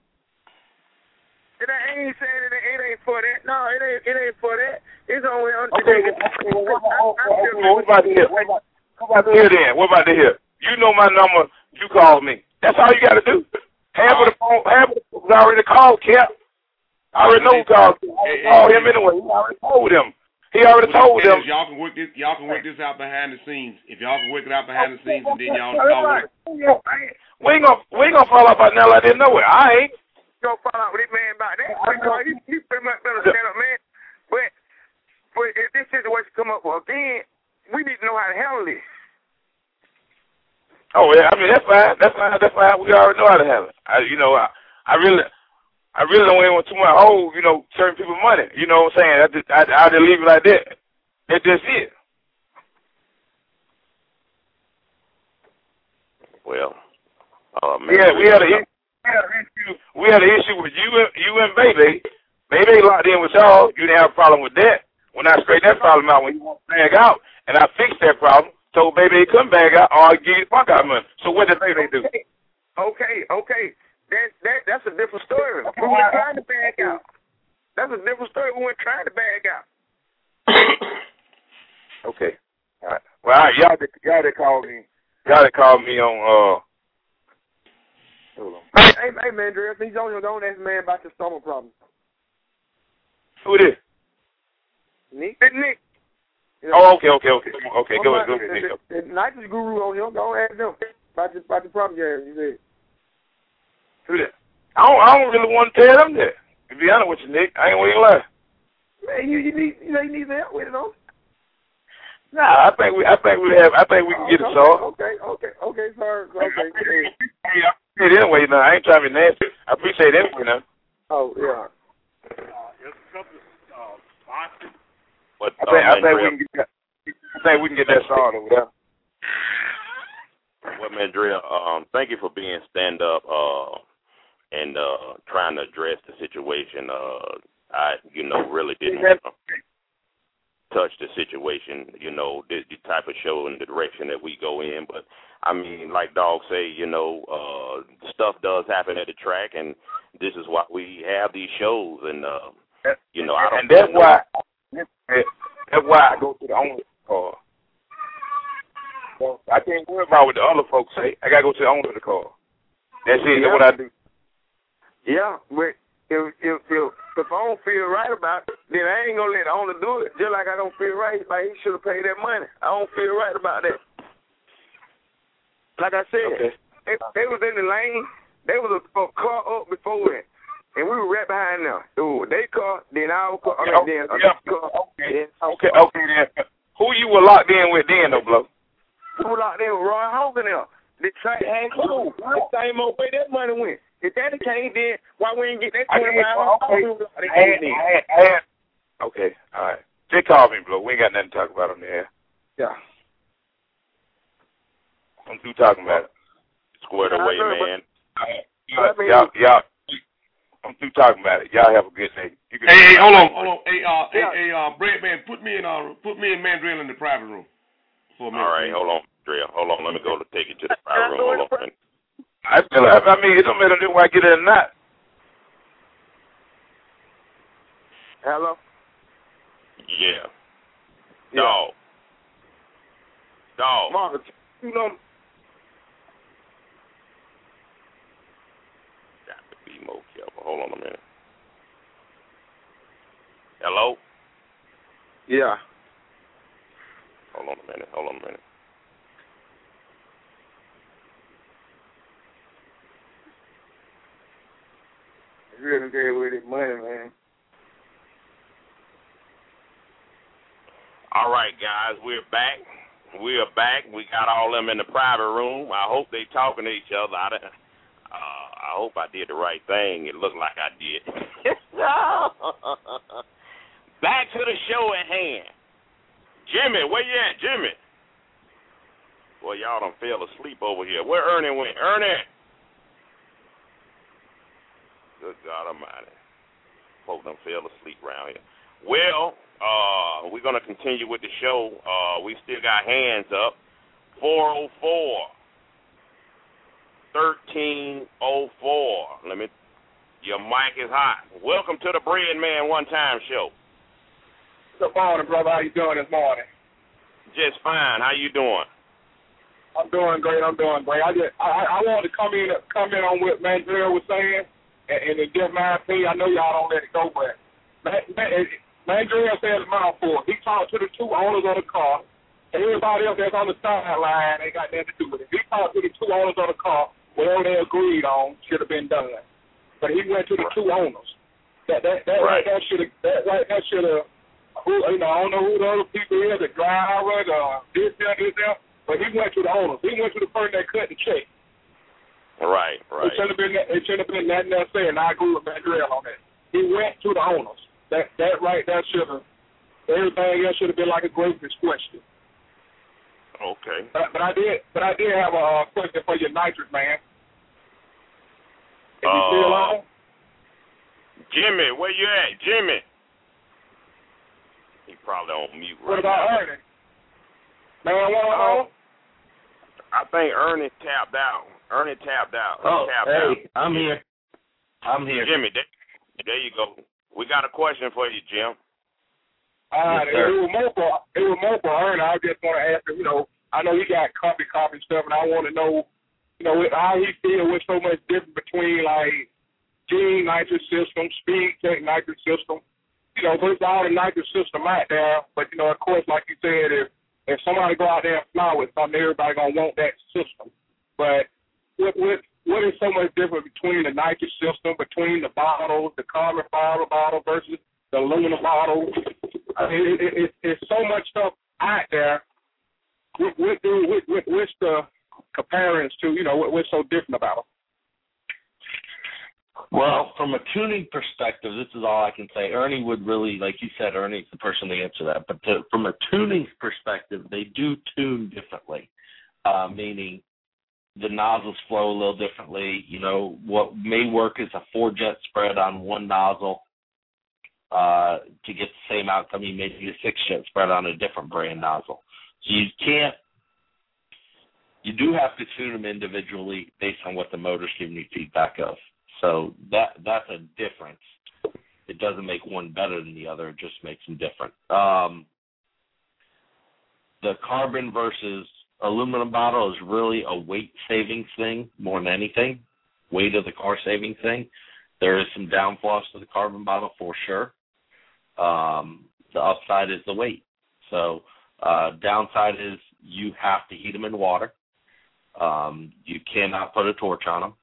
H: It ain't saying it, it ain't for that. No, it ain't. It ain't for that. It's only on.
J: Okay, okay. What about here? What about here then? What about here? You know my number. You call me. That's all you got to do. Half of the phone, half of the phone was already called, Cap. I already know who called. I called him anyway. He already told him. He already told them.
I: Y'all can work this. Y'all can work this out behind the scenes. If y'all can work it out behind the scenes, and then y'all.
J: Right. We ain't gonna we ain't gonna fall out about now like that nowhere. I ain't
H: gonna fall out with this man about that. Because he, he pretty much better stand up, man. But but if this situation come up again, we need to know how to handle this.
J: Oh yeah, I mean that's fine. That's fine. That's fine. We already know how to handle it. I, you know, I, I really. I really don't want too much hold, you know, certain people money. You know what I'm saying? I just, I, I just leave it like that. That's just it.
D: Well, uh, man,
J: yeah, we had a issue. We had an issue with you and you and Baby. Baby locked in with y'all. You didn't have a problem with that. When I straightened that problem out, when you want to bag out, and I fixed that problem, told Baby he couldn't bag out, or I'd give you the fuck out money. So what did Baby do?
H: Okay, okay. That, that that's a different story. We weren't trying to bag out. That's a different story. We weren't trying to bag out.
J: Okay. All right. Well, all right, y'all that y'all that called me, y'all that called me on. Uh, hold on.
H: Hey, hey, man, Dre, if he's on, don't ask man about your stomach problem.
J: Who it is?
H: Nick. It's Nick.
J: You know, oh, okay, okay, okay, okay. Go ahead, go ahead, Nick.
H: The nicest guru on him. Don't ask them about the about the problem you have. You said.
J: Who that? I don't, I don't really want to tell them that. To be honest with you, Nick, I ain't gonna lie.
H: Man, you, you need you know you need help with it, don't you?
J: Nah, I think we I think we have I think we can get
H: okay,
J: it solved.
H: Okay, okay, okay, sorry, okay.
J: I appreciate it anyway. No, I ain't trying to be nasty. I appreciate it anyway now.
H: Oh yeah.
D: But,
J: I think
D: uh,
J: I think we can get that. I think we can get that solved over there.
D: Well, Mandrea, um, thank you for being stand up. Uh, and uh, trying to address the situation. Uh, I, you know, really didn't want to touch the situation, you know, the, the type of show and the direction that we go in. But, I mean, like Dog say, you know, uh, stuff does happen at the track, and this is why we have these shows. And, uh, you know, I don't
J: and that's know. why that's why I go to the owner of the car. So I can't worry about what the other folks say. I got to go to the owner of the car. That's it.
H: Yeah.
J: That's what I do.
H: Yeah, but if, if if if I don't feel right about it, then I ain't gonna let the owner do it. Just like I don't feel right, like he should have paid that money. I don't feel right about that. Like I said, okay. they, they was in the lane. They was a, a car up before it, and we were right behind them. So they car, then our car. I mean,
J: okay.
H: then
J: yeah.
H: car.
J: Okay. Okay. Okay. Then who you were locked in with then, though, Blow?
H: We were locked in with Roy Hogan there. The train had cool. The same old way that money went. If that came, then why we ain't get that twenty-five dollars?
J: Okay. Okay, all right. Just call me, Blow. We ain't got nothing to talk about on the air.
H: Yeah.
J: I'm through talking about it.
D: Squared away, man.
J: Y'all, y'all, y'all, I'm through talking about it. Y'all have a good day. You can
I: hey, hey, hold on, hold on. Hey, uh, yeah. hey, hey, uh, Brad, man, put me in, uh, put me and Mandrill in the private room. For a minute,
D: all right,
I: please.
D: hold on, Mandrill. Hold on, let me go to take you to the private room. Hold on.
J: I feel. I mean, it don't matter whether I get it or not.
H: Hello.
D: Yeah. yeah. Dog. Dog.
H: Marcus, you know.
D: Got to be more careful. Hold on a minute. Hello.
H: Yeah.
D: Hold on a minute. Hold on a minute.
H: Really good with his money, man.
D: All right, guys, we're back. We're back. We got all them in the private room. I hope they talking to each other. I, uh, I hope I did the right thing. It looked like I did. Back to the show at hand. Jimmy, where you at, Jimmy? Boy, y'all done fell asleep over here. Where Ernie went? Ernie! Good God Almighty. Folk done fell asleep around here. Well, uh, we're going to continue with the show. Uh, we still got hands up. four oh four, thirteen oh four. Let me, your mic is hot. Welcome to the Bread Man One Time Show.
H: Good morning, brother. How you doing this morning?
D: Just fine. How you doing?
H: I'm doing great. I'm doing great. I just I, I wanted to come in come in on what Mandrell was saying, and, and to give my opinion. I know y'all don't let it go, but Mandrell said a mouthful. He talked to the two owners of the car. Everybody else that's on the sideline ain't got nothing to do with it. He talked to the two owners of the car. Whatever they agreed on should have been done, but he went to the two owners. That that that right, that should have that right that should have. Who you know I don't know who the other people is, the driver, the this there, this there. But he went to the owners. He went to the person that cut the check.
D: Right, right.
H: It should have been. It should have been nothing else there. And I agree with Mandrell on that. He went to the owners. That that right. That should have. Everything else should have been like a greatness question.
D: Okay.
H: But, but I did. But I did have a uh, question for your nitrous man. Is he
D: uh,
H: still on?
D: Jimmy, where you at, Jimmy? He probably on mute right now.
H: What about
D: now.
H: Ernie? Man, what on?
D: I think Ernie tapped out. Ernie tapped out.
A: Oh,
D: tapped
A: hey,
D: out.
A: I'm here. I'm here.
D: Jimmy, there, there you go. We got a question for you, Jim.
H: Uh,
A: yes,
H: it, it was more for it was more for Ernie. I just want to ask him. You know, I know he got copy copy stuff, and I want to know, you know, how he feel with so much difference between like Gene nitrous system, Speed Tech nitrous system. You know, there's all the nitrous system out there, but you know, of course, like you said, if if somebody go out there and fly with something, everybody gonna want that system. But what what what is so much different between the nitrous system, between the bottles, the carbon fiber bottle versus the aluminum bottle? I mean, it, it, it, it's so much stuff out there. What what do what, what, what's the comparisons to? You know, what, what's so different about them?
A: Well, from a tuning perspective, this is all I can say. Ernie would really, like you said, Ernie's the person to answer that. But to, from a tuning perspective, they do tune differently, uh, meaning the nozzles flow a little differently. You know, what may work is a four-jet spread on one nozzle uh, to get the same outcome. You may do a six-jet spread on a different brand nozzle. So you can't, you do have to tune them individually based on what the motor's giving you feedback of. So that that's a difference. It doesn't make one better than the other. It just makes them different. Um, the carbon versus aluminum bottle is really a weight savings thing more than anything, weight of the car saving thing. There is some downfalls to the carbon bottle for sure. Um, the upside is the weight. So uh, downside is you have to heat them in water. Um, you cannot put a torch on them.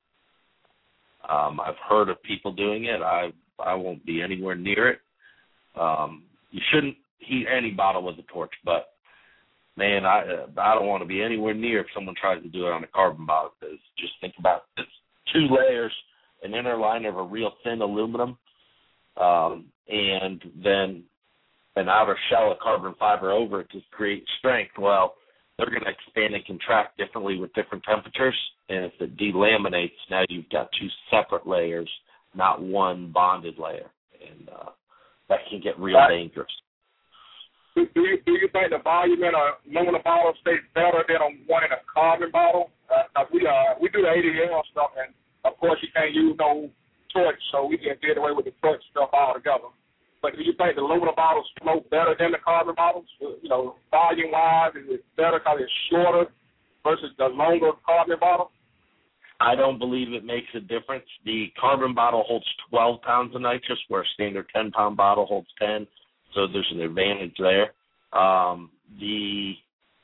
A: Um, I've heard of people doing it. I I won't be anywhere near it. Um, you shouldn't heat any bottle with a torch, but man, I I don't want to be anywhere near if someone tries to do it on a carbon bottle. Because just think about this: two layers, an inner liner of a real thin aluminum, um, and then an outer shell of carbon fiber over it to create strength. Well, they're going to expand and contract differently with different temperatures. And if it delaminates, now you've got two separate layers, not one bonded layer. And uh, that can get real right. dangerous.
H: Do, do, you, do you think the volume in a aluminum bottle stays better than on one in a carbon bottle? Uh, we uh, we do the A D L stuff, and of course you can't use no torch, so we just did away with the torch stuff altogether. But do you think the aluminum bottles flow better than the carbon bottles? You know, volume-wise, is it better because it's shorter versus the longer carbon bottle?
A: I don't believe it makes a difference. The carbon bottle holds twelve pounds of nitrous, where a standard ten-pound bottle holds ten, so there's an advantage there. Um, the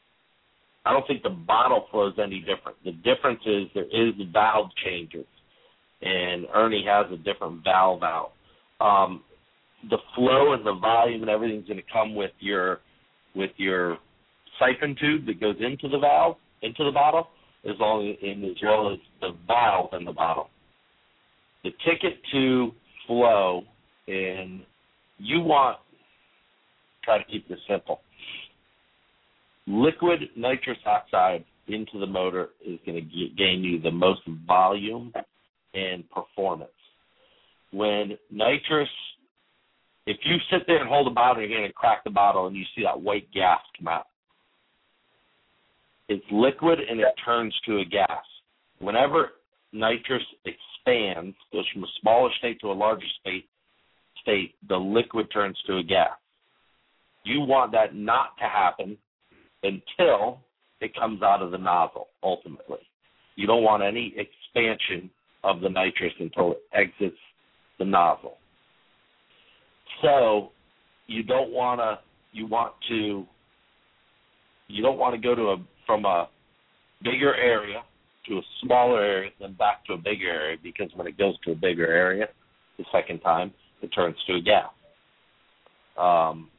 A: I don't think the bottle flows any different. The difference is there is valve changes, and Ernie has a different valve out. Um, the flow and the volume and everything's going to come with your with your siphon tube that goes into the valve, into the bottle, as long as, and as well as the valve in the bottle. The ticket to flow, and you want, try to keep this simple. Liquid nitrous oxide into the motor is going to gain you the most volume and performance. When nitrous, if you sit there and hold a bottle in your hand and crack the bottle and you see that white gas come out, it's liquid and it turns to a gas. Whenever nitrous expands, goes from a smaller state to a larger state, state, the liquid turns to a gas. You want that not to happen until it comes out of the nozzle, ultimately. You don't want any expansion of the nitrous until it exits the nozzle. So you don't want to, you want to, you don't want to go to a, from a bigger area to a smaller area, then back to a bigger area, because when it goes to a bigger area the second time, it turns to a gas. Um,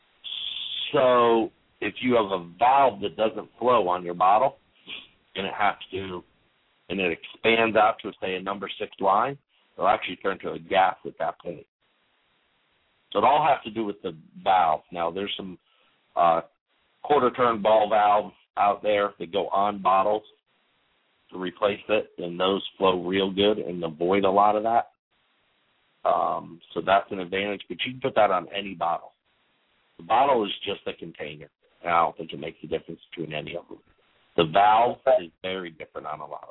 A: so if you have a valve that doesn't flow on your bottle, and it has to, and it expands out to, say, a number six line, it'll actually turn to a gas at that point. So it all has to do with the valve. Now, there's some uh, quarter-turn ball valves out there that go on bottles to replace it, and those flow real good and avoid a lot of that. Um, so that's an advantage, but you can put that on any bottle. The bottle is just a container, and I don't think it makes a difference between any of them. The valve is very different on a lot of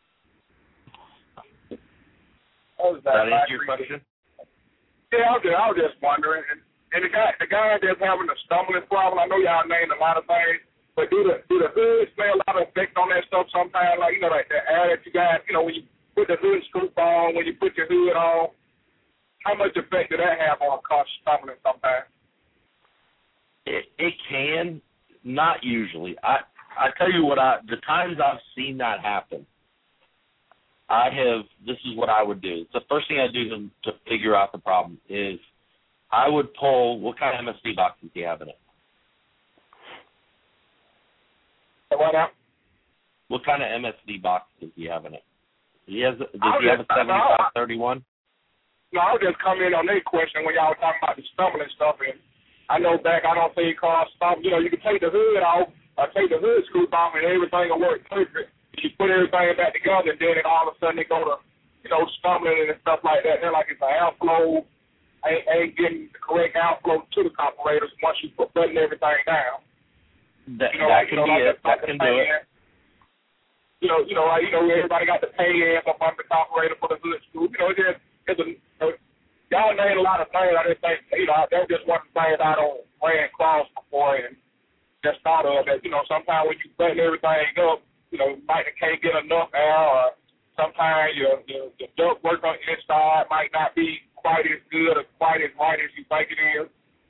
A: them.
J: Oh,
A: Does that answer your question?
J: Yeah, I was just, I was just wondering. And, and the guy, the guy that's having a stumbling problem, I know y'all named a lot of things, but do the do the hoods play a lot of effect on that stuff sometimes? Like, you know, like the air that you got, you know, when you put the hood scoop on, when you put your hood on, how much effect did that have on a car stumbling sometimes?
A: It, it can, not usually. I I tell you what, I the times I've seen that happen, I have, this is what I would do. The first thing I do to, to figure out the problem is I would pull, what kind of M S D boxes do you have in it?
J: What now?
A: What kind of M S D boxes do you have in it? Does he have, does he have a seventy-five thirty-one?
J: No, I was just coming in on that question when y'all were talking about the stumbling stuff. And I know back, I don't think cars stumble. You know, you can take the hood off, or take the hood scoop off, and everything will work perfect. You put everything back together, and then it, all of a sudden it go to, you know, stumbling and stuff like that. They're like it's an outflow, ain't, ain't getting the correct outflow to the carburetors once you put button everything down.
A: That,
J: you know,
A: that
J: like,
A: can
J: you know,
A: be
J: like
A: it.
J: the,
A: That
J: like
A: can
J: the
A: do it.
J: pan. You know, you know, like, you know, everybody got the pay ends up under the carburetor for the hood scoop. You know, it's just, it's a, you know, y'all named a lot of things. I just think, you know, that was just one of the things I don't ran across before and just thought of that, you know, sometimes when you button everything up, you know, you might can't get enough air, or sometimes your, your, your duct work on the inside might not be quite as good or quite as right as you think it is.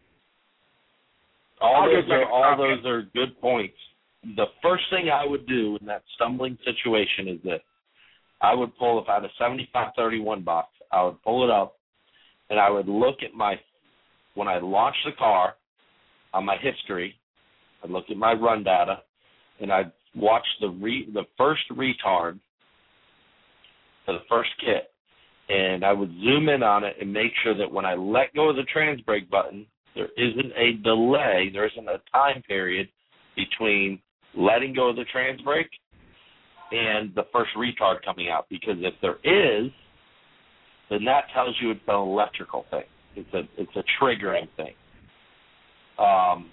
A: All those are all those are good points. The first thing I would do in that stumbling situation is this. I would pull, if I had a seventy-five thirty-one box, I would pull it up, and I would look at my, when I launched the car, on my history, I'd look at my run data, and I'd watch the re, the first retard for the first kit, and I would zoom in on it and make sure that when I let go of the trans brake button, there isn't a delay, there isn't a time period between letting go of the trans brake and the first retard coming out. Because if there is, then that tells you it's an electrical thing. It's a it's a triggering thing. Um,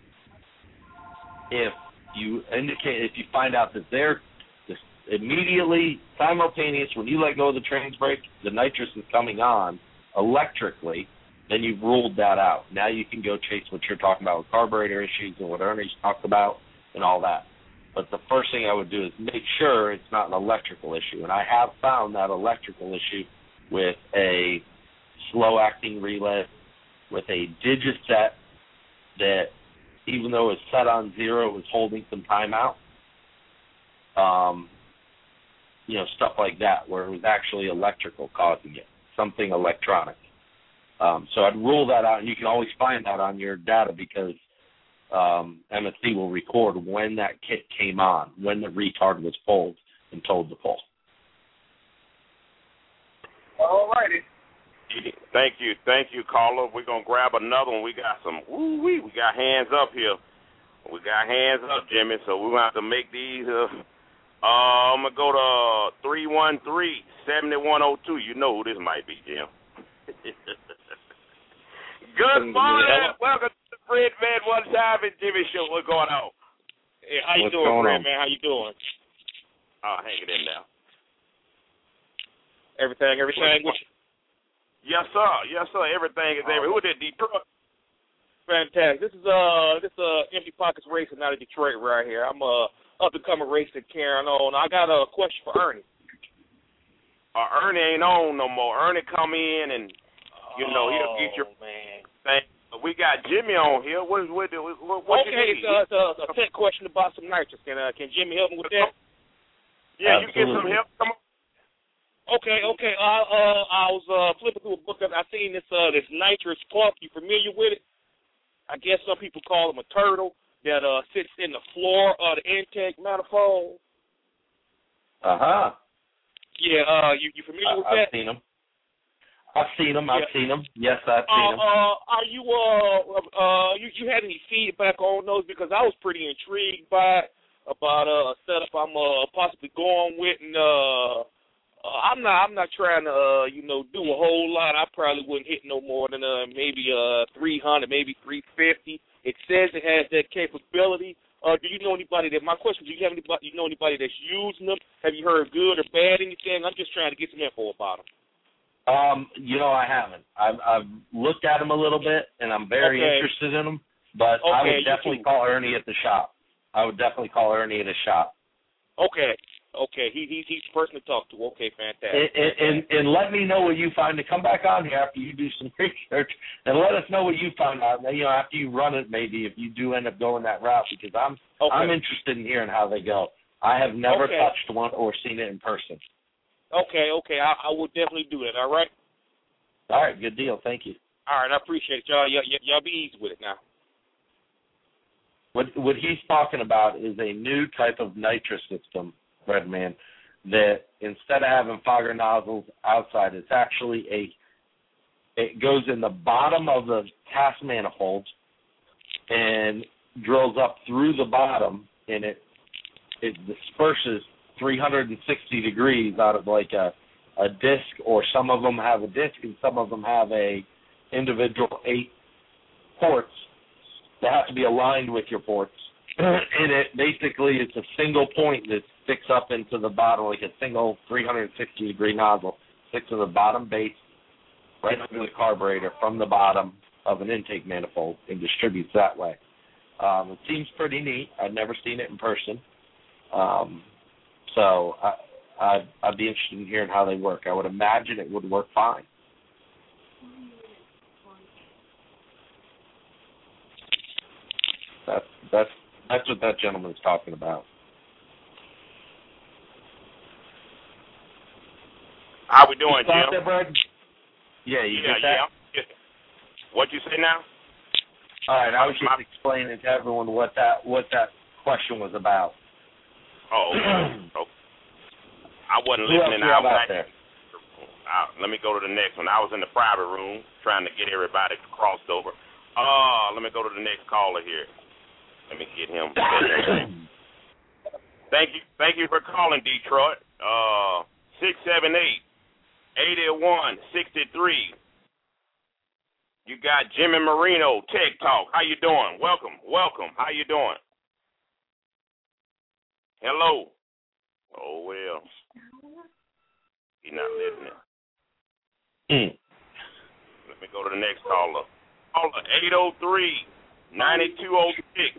A: if you indicate, if you find out that they're just immediately simultaneous when you let go of the trans brake, the nitrous is coming on electrically, then you've ruled that out. Now you can go chase what you're talking about with carburetor issues and what Ernie's talked about and all that. But the first thing I would do is make sure it's not an electrical issue. And I have found that electrical issue with a slow-acting relay, with a Digiset that, even though it's set on zero, it was holding some time out. Um, you know, stuff like that, where it was actually electrical causing it, something electronic. Um, so I'd rule that out, and you can always find that on your data because um, M S D will record when that kit came on, when the retard was pulled and told to pull.
J: All righty.
D: Thank you, thank you, caller. We're gonna grab another one. We got some. Woo wee. We got hands up here. We got hands up, Jimmy. So we're gonna have to make these. Uh, uh, I'm gonna go to three one three seven one zero two. You know who this might be, Jim. Good morning. Welcome to the Fred Man One Time and Jimmy Show. What's going on?
K: Hey, how you
A: What's
K: doing, Fred
A: on?
K: Man? How you doing?
D: Oh, hang it in now.
K: Everything, everything with you?
D: Yes, sir. Yes, sir. Everything is everywhere. Who did Detroit?
H: Fantastic. This is uh this uh Empty Pockets Racing out of Detroit right here. I'm a uh, up and coming racer carrying on. I got a question for Ernie.
D: Uh, Ernie ain't on no more. Ernie come in and you know he'll get your
H: man.
D: thing. We got Jimmy on here. What is what? What, what
H: okay,
D: you
H: it's, uh, it's a, a tech question about some nitrous. Can uh, can Jimmy help me with that?
D: Yeah,
A: Absolutely.
D: you get some help. Come on.
H: Okay, okay. I uh I was uh flipping through a book. I seen this uh this nitrous pump. You familiar with it? I guess some people call him a turtle that uh sits in the floor of the intake manifold.
A: Uh huh.
H: Yeah. Uh, you you familiar
A: Uh,
H: with
A: I've
H: that?
A: seen them. I've seen them. I've
H: Yeah.
A: seen them. Yes, I've
H: Uh,
A: seen them.
H: uh, are you uh uh you you had any feedback on those? Because I was pretty intrigued by about uh, a setup I'm uh possibly going with, and uh, uh I'm not I'm not trying to uh you know do a whole lot. I probably wouldn't hit no more than uh maybe uh three hundred, maybe three fifty. It says it has that capability. Uh, do you know anybody that? My question: do you have anybody? You know anybody that's using them? Have you heard good or bad anything? I'm just trying to get some info about them.
A: Um, you know, I haven't. I've, I've looked at them a little bit, and I'm very
H: Okay.
A: interested in them. But I
H: Okay,
A: would
H: you
A: definitely
H: too.
A: call Ernie at the shop. I would definitely call Ernie at his shop.
H: Okay, okay. He, he he's the person to talk to. Okay, fantastic.
A: And, and, and let me know what you find. To come back on here after you do some research, and let us know what you find out. You know, after you run it, maybe if you do end up going that route, because I'm
H: Okay.
A: I'm interested in hearing how they go. I have never
H: Okay.
A: touched one or seen it in person.
H: Okay, okay. I, I will definitely do that. All right.
A: All right, good deal. Thank you.
H: All right, I appreciate it, y'all. Y'all, y'all be easy with it now.
A: What what he's talking about is a new type of nitrous system, Redman, that instead of having fogger nozzles outside, it's actually a it goes in the bottom of the cast manifold and drills up through the bottom, and it it disperses three hundred sixty degrees out of like a a disc, or some of them have a disc and some of them have a individual eight ports that have to be aligned with your ports. And it basically it's a single point that sticks up into the bottom, like a single three hundred sixty degree nozzle, sticks to the bottom base right under the carburetor from the bottom of an intake manifold and distributes that way. Um, it seems pretty neat. I've never seen it in person. Um, so I, I'd, I'd be interested in hearing how they work. I would imagine it would work fine. That's that's that's what that gentleman's talking about.
D: How we doing,
A: You got
D: Jim?
A: that, Brad? Yeah, you
D: yeah,
A: get that?
D: yeah. What you say now?
A: All right, I was just explaining to everyone what that what that question was about.
D: Oh, okay. okay. I wasn't
A: Who else
D: listening.
A: you
D: I
A: have
D: was
A: out there?
D: Uh, let me go to the next one. I was in the private room trying to get everybody crossed over. Uh, let me go to the next caller here. Let me get him. Thank you, thank you for calling, Detroit. Uh, six seven eight, eight one six three. You got Jimmy Marino, Tech Talk. How you doing? Welcome, welcome. How you doing? Hello. Oh well. He's not listening.
A: Mm.
D: Let me go to the next caller. Caller eight oh three, nine two oh six.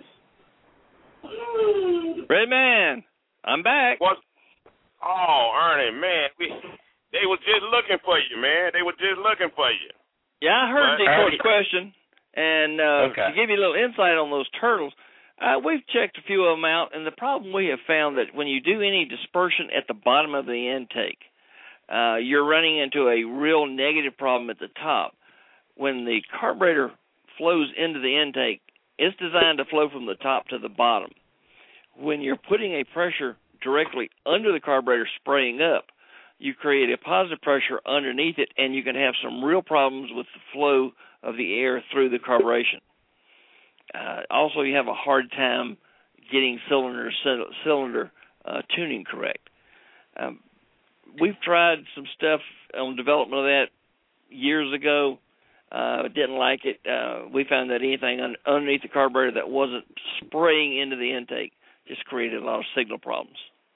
F: Red Man, I'm back.
D: What? Oh, Ernie, man, we they were just looking for you, man. They were just looking for you.
F: Yeah, I heard
D: But-
F: Detroit's question, and uh,
A: Okay.
F: to give you a little insight on those turtles, uh, we've checked a few of them out, and the problem we have found that when you do any dispersion at the bottom of the intake, uh, you're running into a real negative problem at the top. When the carburetor flows into the intake, it's designed to flow from the top to the bottom. When you're putting a pressure directly under the carburetor spraying up, you create a positive pressure underneath it, and you can have some real problems with the flow of the air through the carburation. Uh, also, you have a hard time getting cylinder cylinder uh, tuning correct. Um, we've tried some stuff on development of that years ago. Uh, didn't like it. Uh, we found that anything un- underneath the carburetor that wasn't spraying into the intake just created a lot of signal problems.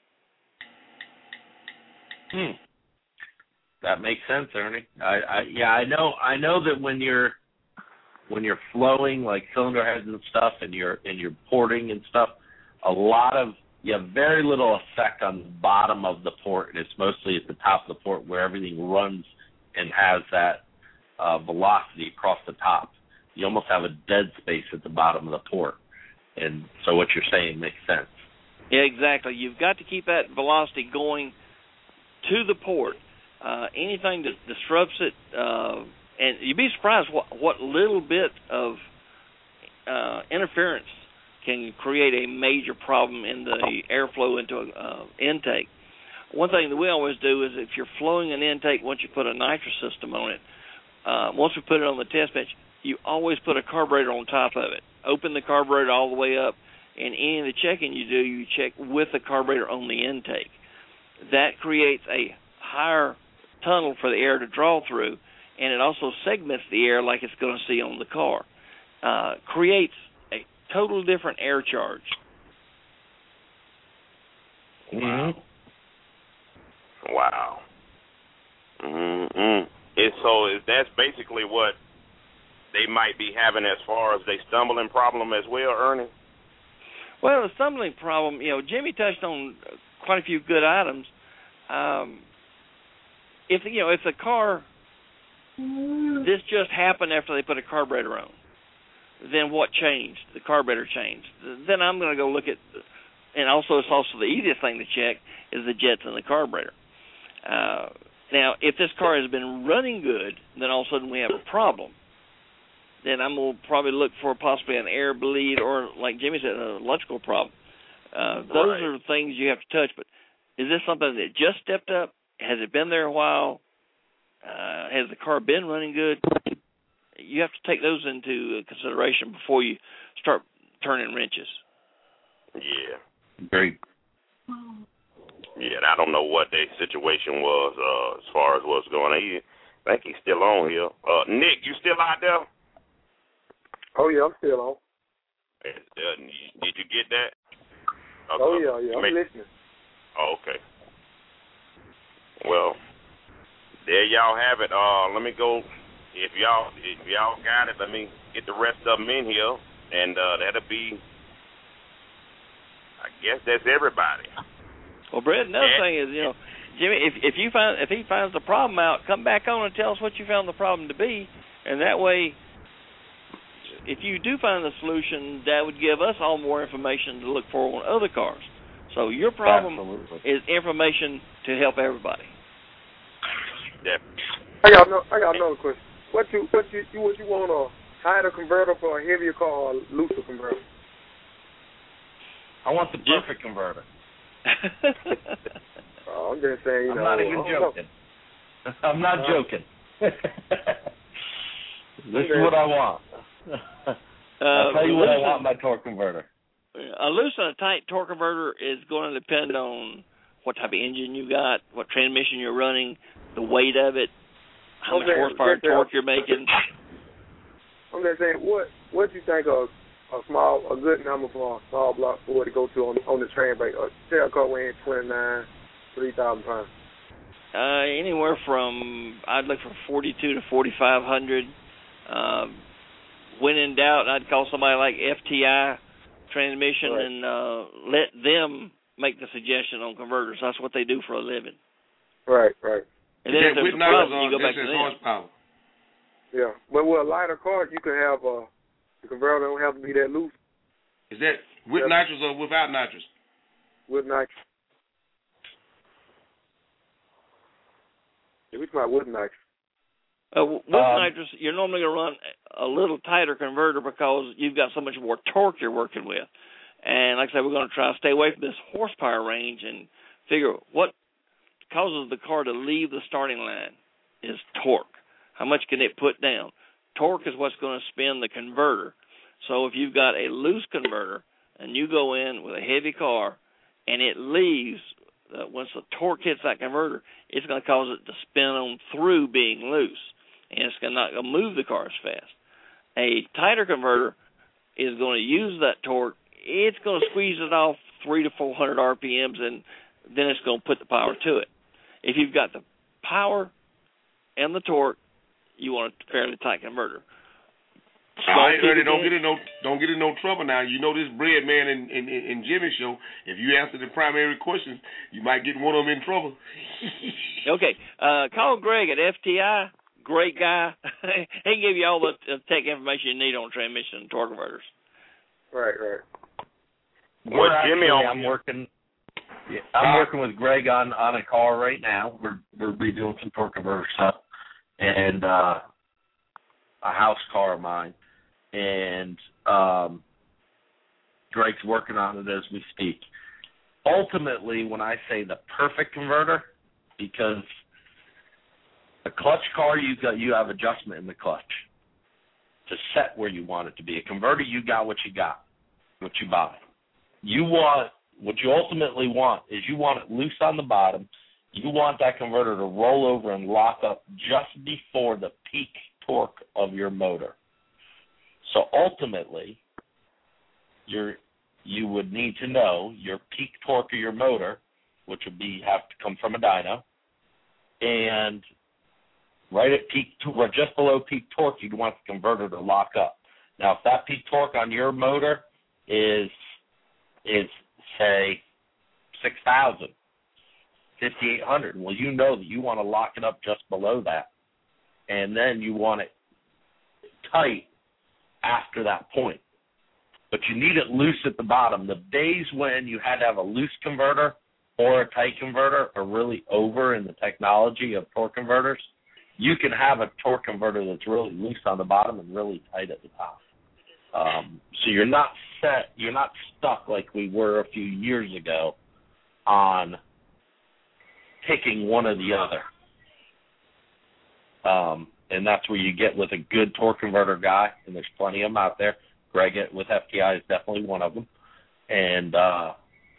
A: Hmm. That makes sense, Ernie. I, I yeah, I know. I know that when you're when you're flowing like cylinder heads and stuff, and you're and you're porting and stuff, a lot of you have very little effect on the bottom of the port, and it's mostly at the top of the port where everything runs and has that uh, velocity across the top. You almost have a dead space at the bottom of the port, and so what you're saying makes sense.
F: Yeah, exactly. You've got to keep that velocity going to the port. Uh, anything that disrupts it, uh, and you'd be surprised what, what little bit of uh, interference can create a major problem in the airflow into an uh, intake. One thing that we always do is if you're flowing an intake, once you put a nitrous system on it, uh, once we put it on the test bench, you always put a carburetor on top of it. Open the carburetor all the way up, and any of the checking you do, you check with the carburetor on the intake. That creates a higher tunnel for the air to draw through, and it also segments the air like it's going to see on the car. Uh, creates a total different air charge.
D: Wow. Wow. Mm-hmm. And so is that's basically what they might be having as far as they stumbling problem as well, Ernie?
F: Well, the stumbling problem, you know, Jimmy touched on quite a few good items. Um, if you know, if the car, this just happened after they put a carburetor on, then what changed? The carburetor changed. Then I'm going to go look at, and also it's also the easiest thing to check is the jets in the carburetor. Uh, now, if this car has been running good, then all of a sudden we have a problem. Then I'm going to probably look for possibly an air bleed or, like Jimmy said, an electrical problem. Uh, those
D: right.
F: are things you have to touch. But is this something that just stepped up? Has it been there a while? Uh, has the car been running good? You have to take those into consideration before you start turning wrenches.
D: Yeah.
A: Great.
D: Yeah, and I don't know what their situation was uh, as far as what's going on. He, I think he's still on here. Uh, Nick, you still out there?
H: Oh, yeah, I'm still on.
D: Uh, did you get that? Okay.
H: Oh, yeah, yeah, I'm
D: Make,
H: listening.
D: Oh, okay. Well, there y'all have it. Uh, let me go. If y'all if y'all got it, let me get the rest of them in here, and uh, that'll be, I guess that's everybody.
F: Well, Brett, another
D: yeah.
F: thing is, you know, Jimmy, if if you find if he finds the problem out, come back on and tell us what you found the problem to be, and that way, if you do find the solution, that would give us all more information to look for on other cars. So your problem
A: Absolutely.
F: is information to help everybody.
D: Yeah.
H: I got no, I got another question. What you what you, you what you want a tighter converter for a heavier car or a looser converter?
A: I want the perfect converter.
H: Oh, I'm just saying, you
A: I'm
H: know.
A: not even joking. I'm not
H: uh,
A: joking. This is what I want. I'll tell you what I want in my torque converter.
F: A loose and a tight torque converter is going to depend on what type of engine you got, what transmission you're running, the weight of it, how much
H: Okay,
F: horsepower and
H: okay.
F: torque you're making.
H: I'm just saying, what what do you think of a small, a good number for a small block Ford to go to on on the train brake? A tail car weighing twenty-nine, three thousand pounds.
F: Uh, anywhere from I'd look from forty-two to forty-five hundred. Um, when in doubt, I'd call somebody like F T I Transmission
H: right.
F: and uh, let them make the suggestion on converters. That's what they do for a living.
H: Right, right.
F: And then if there's a problem, you go back to them.
I: Horsepower.
H: Yeah, but with a lighter car, you can have uh, the converter don't have to be that loose.
I: Is that with
H: Yep.
I: nitrous or without nitrous?
H: With nitrous. Yeah, we talking about with nitrous.
F: Uh, with
A: Um,
F: nitrous, you're normally going to run a little tighter converter because you've got so much more torque you're working with. And like I said, we're going to try to stay away from this horsepower range and figure what causes the car to leave the starting line is torque. How much can it put down? Torque is what's going to spin the converter. So if you've got a loose converter and you go in with a heavy car and it leaves, uh, once the torque hits that converter, it's going to cause it to spin on through being loose. And it's going to not gonna move the car as fast. A tighter converter is going to use that torque. It's going to squeeze it off three to four hundred R P Ms, and then it's going to put the power to it. If you've got the power and the torque, you want a fairly tight converter.
I: I heard it. Don't get in no don't get in no trouble now. You know this bread man and in, in, in Jimmy's show. If you answer the primary questions, you might get one of them in trouble.
F: Okay, uh, call Greg at F T I. Great guy. He can give you all the tech information you need on transmission and torque converters.
H: Right, right.
A: Well, Jimmy, I'm working. Yeah, I'm working with Greg on, on a car right now. We're we're redoing some torque converter stuff, and uh, a house car of mine, and um, Greg's working on it as we speak. Ultimately, when I say the perfect converter, because a clutch car, you got you have adjustment in the clutch to set where you want it to be. A converter, you got what you got, what you buy. You want what you ultimately want is you want it loose on the bottom. You want that converter to roll over and lock up just before the peak torque of your motor. So ultimately, you're you would need to know your peak torque of your motor, which would be have to come from a dyno, and right at peak, or just below peak torque, you'd want the converter to lock up. Now, if that peak torque on your motor is is say six thousand, fifty-eight hundred, well, you know that you want to lock it up just below that, and then you want it tight after that point. But you need it loose at the bottom. The days when you had to have a loose converter or a tight converter are really over in the technology of torque converters. You can have a torque converter that's really loose on the bottom and really tight at the top. Um, so you're not set, you're not stuck like we were a few years ago on picking one or the other. Um, and that's where you get with a good torque converter guy, and there's plenty of them out there. Greg with F T I is definitely one of them. And, uh,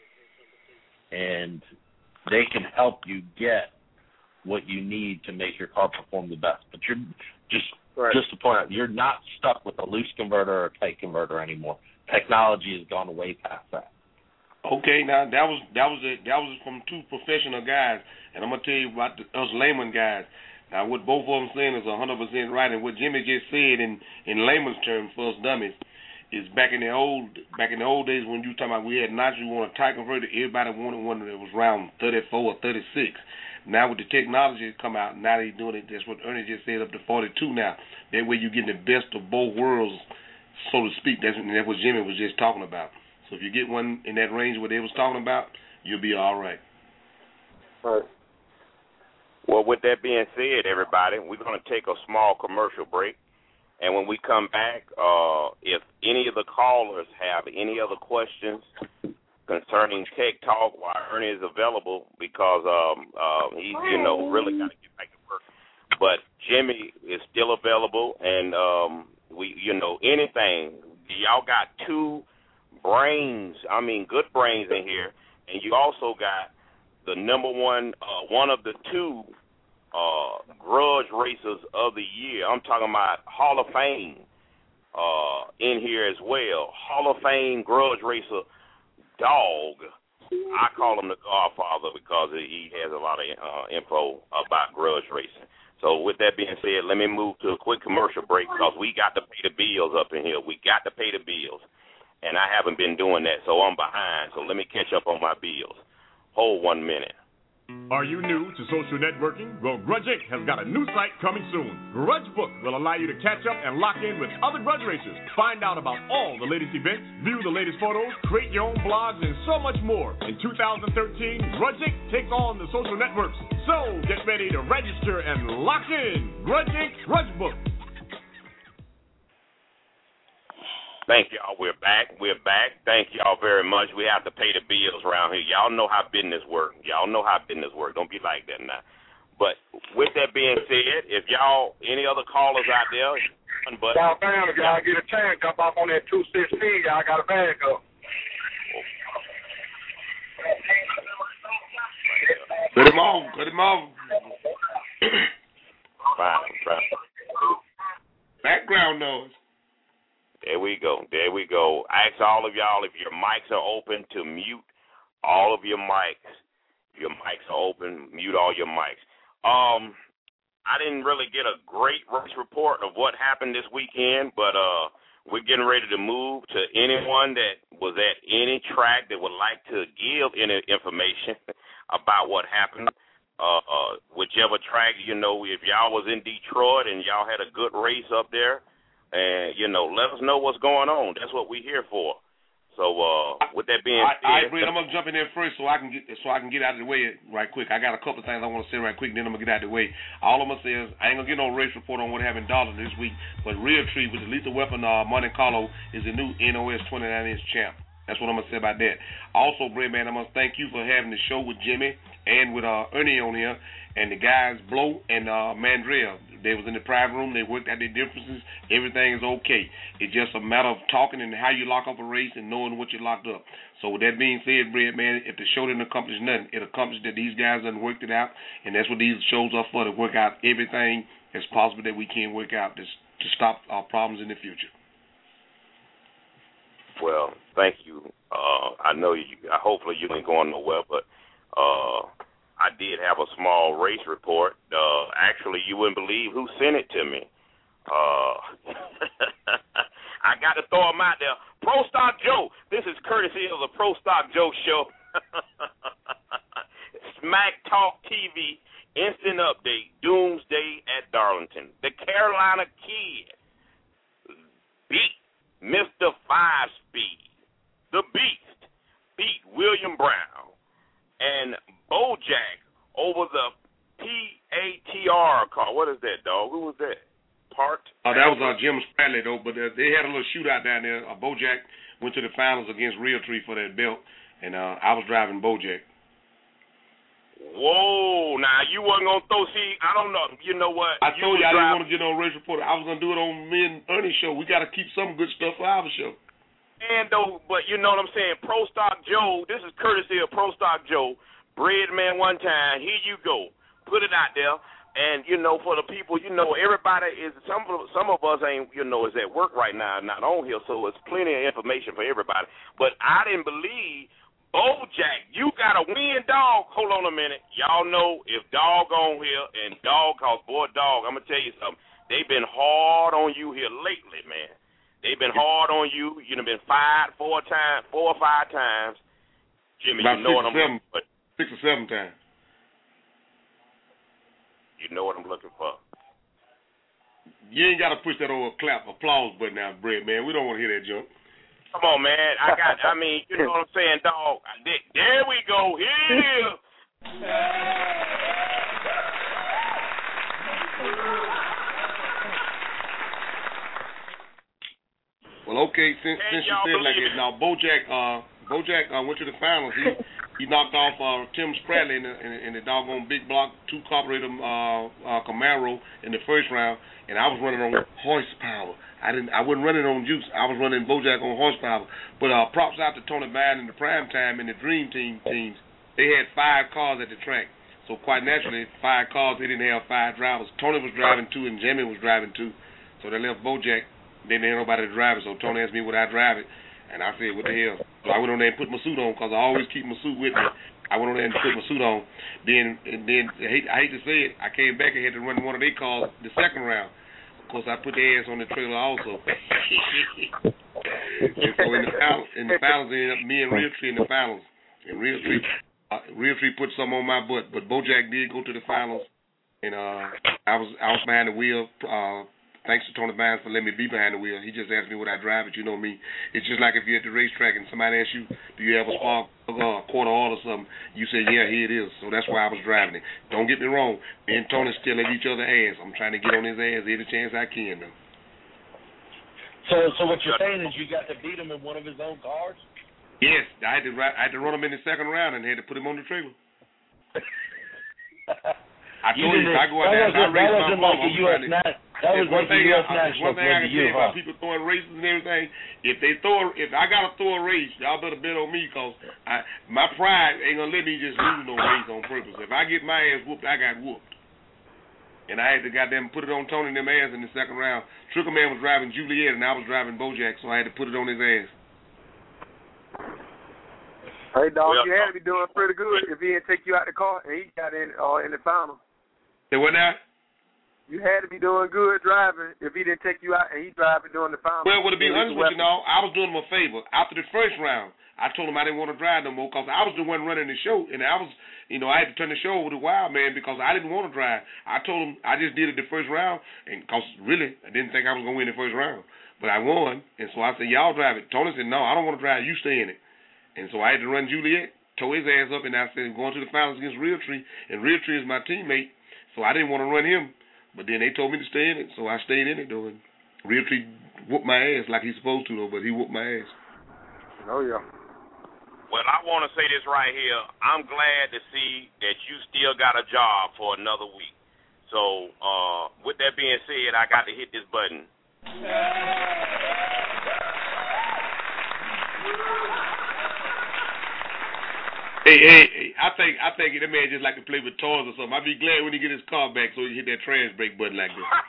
A: and they can help you get what you need to make your car perform the best. But you're just right. just to point out, you're not stuck with a loose converter or a tight converter anymore. Technology has gone way past that.
I: Okay, now that was that was a, that was from two professional guys, and I'm gonna tell you about the, us layman guys. Now, what both of them saying is one hundred percent right, and what Jimmy just said in in layman's terms for us dummies is back in the old back in the old days when you talking about we had nitrogen, we wanted a tight converter, everybody wanted one that was around thirty-four or thirty-six. Now with the technology come out, now they're doing it. That's what Ernie just said, up to forty-two now. That way you get the best of both worlds, so to speak. That's, that's what Jimmy was just talking about. So if you get one in that range where they was talking about, you'll be all right.
H: Right.
D: Well, with that being said, everybody, we're going to take a small commercial break. And when we come back, uh, if any of the callers have any other questions concerning Tech Talk, while Ernie is available, because um, uh, he's, you know, really got to get back to work. But Jimmy is still available, and um, we, you know, anything. Y'all got two brains, I mean, good brains in here, and you also got the number one, uh, one of the two uh, grudge racers of the year. I'm talking about Hall of Fame uh, in here as well. Hall of Fame grudge racer Dog. I call him the Godfather because he has a lot of uh, info about grudge racing. So with that being said, let me move to a quick commercial break because we got to pay the bills up in here. We got to pay the bills, and I haven't been doing that, so I'm behind. So let me catch up on my bills. Hold one minute.
C: Are you new to social networking? Well, Grudge Incorporated has got a new site coming soon. Grudge Book will allow you to catch up and lock in with other grudge racers. Find out about all the latest events, view the latest photos, create your own blogs, and so much more. In two thousand thirteen, Grudge Incorporated takes on the social networks. So get ready to register and lock in. Grudge Incorporated, Grudge Book.
D: Thank y'all. We're back. We're back. Thank y'all very much. We have to pay the bills around here. Y'all know how business works. Y'all know how business works. Don't be like that now. But with that being said, if y'all, any other callers out there, but
J: y'all found if y'all get a chance, jump off on that two sixteen. Y'all got a bag up.
I: Cut him off. Cut him off.
D: Fine. Fine.
I: Background noise.
D: There we go. There we go. I ask all of y'all if your mics are open to mute all of your mics. If your mics are open, mute all your mics. Um, I didn't really get a great race report of what happened this weekend, but uh, we're getting ready to move to anyone that was at any track that would like to give any information about what happened. Uh, uh, whichever track, you know, if y'all was in Detroit and y'all had a good race up there, and, you know, let us know what's going on. That's what we're here for. So, uh, with that being
I: said,
D: all
I: right, Brett, I'm gonna jump in there first so I can get so I can get out of the way right quick. I got a couple of things I want to say right quick, then I'm gonna get out of the way. All I'm gonna say is I ain't gonna get no race report on what happened in Darlington this week, but Realtree with the Lethal Weapon uh, Monte Carlo is the new N O S twenty-nine inch champ. That's what I'm gonna say about that. Also, Brett, man, I'm gonna thank you for having the show with Jimmy and with uh, Ernie on here, and the guys Blow and uh, Mandrell. They was in the private room. They worked out their differences. Everything is okay. It's just a matter of talking and how you lock up a race and knowing what you locked up. So with that being said, Brett, man, if the show didn't accomplish nothing, it accomplished that these guys done worked it out, and that's what these shows are for, to work out everything as possible that we can work out to, to stop our problems in the future.
D: Well, thank you. Uh, I know you. Hopefully you ain't going nowhere, but uh, I did have a small race report. Uh, actually, you wouldn't believe who sent it to me. Uh, I got to throw him out there. Pro Stock Joe. This is courtesy of the Pro Stock Joe show. Smack Talk T V, instant update, doomsday at Darlington. The Carolina Kid beat Mister Five Speed. The Beast beat William Brown. And Bojack over the P A T R car. What is that, dog? Who was that? Part?
I: Oh, that was uh, Jim Spradley, though. But uh, they had a little shootout down there. Uh, Bojack went to the finals against Realtree for that belt, and uh, I was driving Bojack.
D: Whoa! Now you wasn't gonna throw. See, I don't know. You know what?
I: I
D: you
I: told you I
D: drive-
I: didn't want to get no race report. I was gonna do it on me and Ernie's show. We got to keep some good stuff for our show.
D: And though, but you know what I'm saying? Pro Stock Joe. This is courtesy of Pro Stock Joe. Bread man, one time. Here you go. Put it out there. And, you know, for the people, you know, everybody is, some of, some of us ain't, you know, is at work right now, not on here, so it's plenty of information for everybody. But I didn't believe, Bojack, you got a win, dog. Hold on a minute. Y'all know if dog on here and dog calls, boy, dog, I'm going to tell you something. They've been hard on you here lately, man. They've been hard on you. You've been fired four times, four or five times. Jimmy,
I: About
D: you know what I'm
I: seven,
D: looking for.
I: Six or seven times.
D: You know what I'm looking for.
I: You ain't got to push that old clap applause button out, Brett, man. We don't want to hear that junk.
D: Come on, man. I got, I mean, you know what I'm saying, dog. There we go. Here it is.
I: Well, okay, since, since you said like that, now Bojack, uh, Bojack uh, went to the finals. He he knocked off uh, Tim Spradley in the, in, in the doggone big block two carburetor uh, uh, Camaro in the first round, and I was running on horsepower. I didn't, I wasn't running on juice. I was running Bojack on horsepower. But uh, props out to Tony Biden and the Prime Time and the Dream Team teams. They had five cars at the track, so quite naturally, five cars. They didn't have five drivers. Tony was driving two, and Jimmy was driving two. So they left Bojack. Then they had nobody to drive it. So Tony asked me would I drive it. And I said, what the hell? So I went on there and put my suit on because I always keep my suit with me. I went on there and put my suit on. Then, and then I hate, I hate to say it, I came back and had to run one of their cars the second round. Of course, I put their ass on the trailer also. And so in the finals, in the finals, ended up me and Realtree in the finals. And Realtree, uh, Realtree put some on my butt, but Bojack did go to the finals. And uh, I was I was behind the wheel. Uh, Thanks to Tony Bynes for letting me be behind the wheel. He just asked me would I drive it. You know me. It's just like if you're at the racetrack and somebody asks you, do you have a spark uh, quarter oil or something? You say, yeah, here it is. So that's why I was driving it. Don't get me wrong. Me and Tony still at each other's ass. I'm trying to get on his ass every chance I can, though.
A: So, so what you're saying is you got to beat him in one of his own cars?
I: Yes, I had to. I had to run him in the second round and had to put him on the trailer. I told you, if I go out there and I race my mom, I'm trying to.
A: That was like the U S national.
I: One thing I can tell you about people throwing races and everything, if they throw, if I gotta throw a race, y'all better bet on me, cause I, my pride ain't gonna let me just lose no race on purpose. If I get my ass whooped, I got whooped. And I had to goddamn put it on Tony and them ass in the second round. Trickle Man was driving Juliet and I was driving Bojack, so I had to put it on his ass.
H: Hey, dog, well, you had to be doing pretty good if he didn't take you out the car and he got in uh, in the final.
I: Say what now?
H: you had to be doing good driving if he didn't take you out and he driving during the final.
I: Well, well, to be honest with you, now, I was doing him a favor. After the first round, I told him I didn't want to drive no more because I was the one running the show, and I was, you know, I had to turn the show over to Wild Man because I didn't want to drive. I told him I just did it the first round, and because really, I didn't think I was going to win the first round. But I won, and so I said, y'all drive it. Tony said, no, I don't want to drive. You stay in it. And so I had to run Juliet, tore his ass up, and I said, going to the finals against Realtree, and Realtree is my teammate, so I didn't want to run him. But then they told me to stay in it, so I stayed in it, though. And Realtree whooped my ass like he's supposed to, though, but he whooped my ass.
H: Oh, yeah.
D: Well, I want to say this right here. I'm glad to see that you still got a job for another week. So, uh, with that being said, I got to hit this button.
I: Hey, hey, hey, I think I think that man just like to play with toys or something. I'd be glad when he get his car back so he hit that trans brake button like this.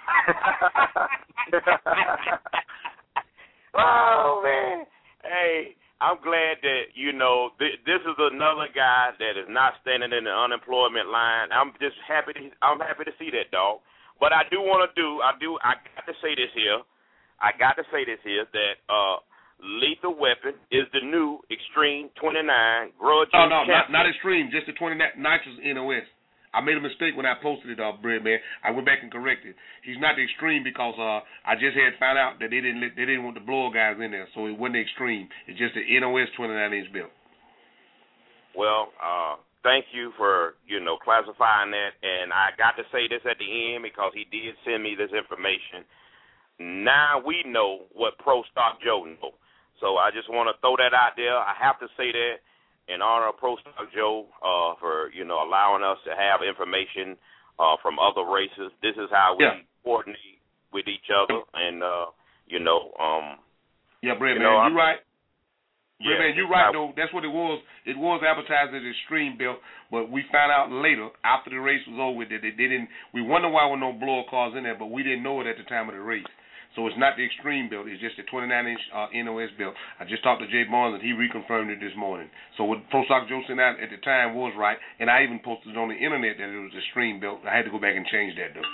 D: Oh, man. Hey, I'm glad that, you know, th- this is another guy that is not standing in the unemployment line. I'm just happy to, I'm happy to see that, dog. But I do want to do, I do, I got to say this here. I got to say this here that, uh, Lethal Weapon is the new Extreme twenty-nine Grudge
I: Oh, no,
D: champion.
I: not, not Extreme, just the twenty-nine Nitrous N O S. I made a mistake when I posted it off, Bread Man. I went back and corrected. He's not the Extreme because uh, I just had found out that they didn't let, they didn't want the blower guys in there, so it wasn't the Extreme. It's just the N O S twenty-nine inch belt.
D: Well, uh, thank you for, you know, classifying that, and I got to say this at the end because he did send me this information. Now we know what Pro Stock Joe knows. So I just want to throw that out there. I have to say that in honor of Pro Stock Joe uh, for, you know, allowing us to have information uh, from other races. This is how we
I: yeah.
D: coordinate with each other. And, uh, you know. Um,
I: yeah, Brad,
D: you
I: man,
D: know,
I: you're right.
D: Yeah,
I: Brad, man, you're right, though. That's what it was. It was advertised as Extreme belt, but we found out later, after the race was over, that they didn't. We wonder why there were no blower cars in there, but we didn't know it at the time of the race. So it's not the Extreme belt. It's just the twenty-nine inch uh, N O S belt. I just talked to Jay Barnes, and he reconfirmed it this morning. So what Pro Stock Joe sent out at the time was right, and I even posted on the internet that it was the Extreme belt. I had to go back and change that, though.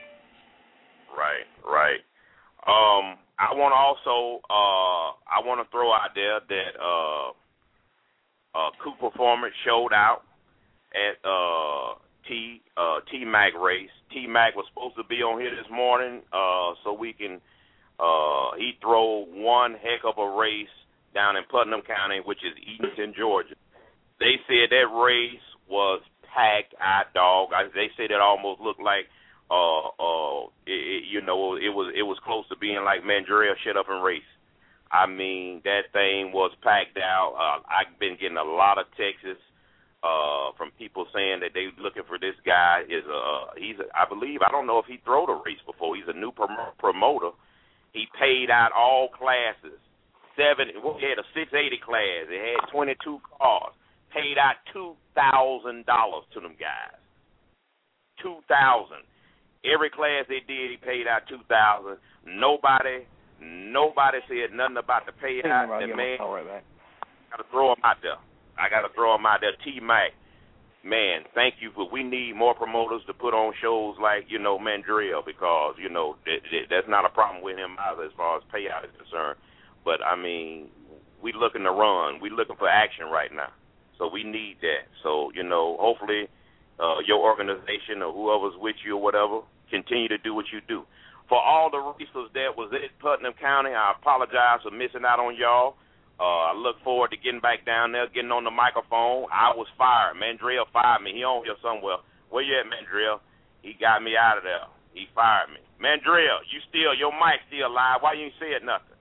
D: Right, right. Um, I want to also, uh, I want to throw out there that uh, uh, Coup Performance showed out at uh, T uh, T-Mac race. T-Mac was supposed to be on here this morning, uh, so we can. Uh, he drove one heck of a race down in Putnam County, which is Eatonton, Georgia. They said that race was packed out, dog. I, they said it almost looked like, uh, uh, it, it, you know, it was it was close to being like Mandrell shut up and race. I mean, that thing was packed out. Uh, I've been getting a lot of texts uh, from people saying that they looking for this guy. Is a he's a, I believe I don't know if he throwed a race before. He's a new prom- promoter. He paid out all classes. Seven. Well, he had a six eighty class. It had twenty-two cars. Paid out two thousand dollars to them guys. Two thousand. Every class they did, he paid out two thousand. Nobody, nobody said nothing about the payout. That man, I got to throw him out there. I got to throw him out there. T-Mac, man, thank you for. We need more promoters to put on shows like you know Mandrell because you know that, that, that's not a problem with him either as far as payout is concerned. But I mean, we looking to run. We looking for action right now. So we need that. So, you know, hopefully uh, your organization or whoever's with you or whatever continue to do what you do. For all the racers that was at Putnam County, I apologize for missing out on y'all. Uh, I look forward to getting back down there, getting on the microphone. I was fired. Mandrell fired me. He on here somewhere. Where you at, Mandrell? He got me out of there. He fired me. Mandrell, you still, your mic still live. Why you ain't said nothing?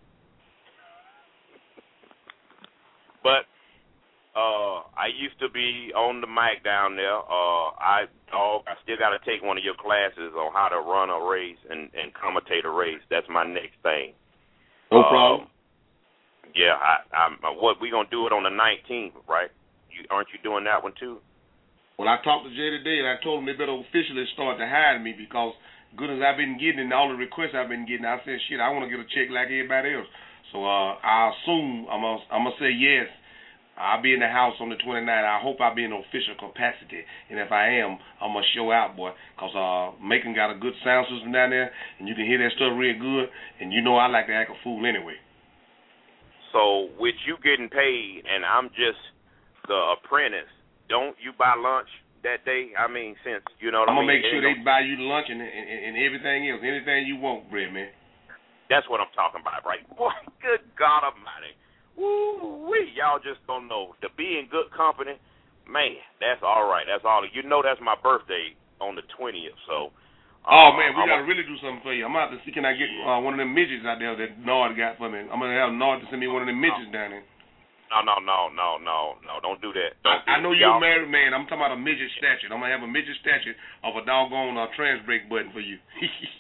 D: But Uh, I used to be on the mic down there. Uh, I dog, I still got to take one of your classes on how to run a race and, and commentate a race. That's my next thing.
I: No
D: uh,
I: problem.
D: Yeah, I, I'm. What we gonna do it on the nineteenth, right? You aren't you doing that one too?
I: Well, I talked to Jay today, and I told him they better officially start to hire me because good as I've been getting and all the requests I've been getting, I said, shit, I want to get a check like everybody else. So uh, I assume I'm gonna I'm gonna say yes. I'll be in the house on the twenty-ninth. I hope I'll be in official capacity. And if I am, I'm going to show out, boy. Because uh, Macon got a good sound system down there, and you can hear that stuff real good. And you know I like to act a fool anyway.
D: So with you getting paid and I'm just the apprentice, don't you buy lunch that day? I mean, since, you know what
I: I'm
D: I mean?
I: I'm going to make sure they buy you lunch and, and, and everything else, anything you want, Brad, man.
D: That's what I'm talking about, right? Boy, good God Almighty. Woo-wee, y'all just don't know. To be in good company, man, that's all right. That's all. You know that's my birthday on the twentieth, so.
I: Oh,
D: uh,
I: man, we got to
D: a,
I: really do something for you. I'm going to have to see, can I get uh, one of them midgets out there that Nard got for me? I'm going to have Nard to send me one of them midgets
D: no.
I: down there.
D: No, no, no, no, no, no. Don't do that. Don't
I: I, I
D: do
I: know
D: it.
I: you're
D: y'all.
I: a married man. I'm talking about a midget statue. I'm going to have a midget statue of a doggone uh, trans brake button for you.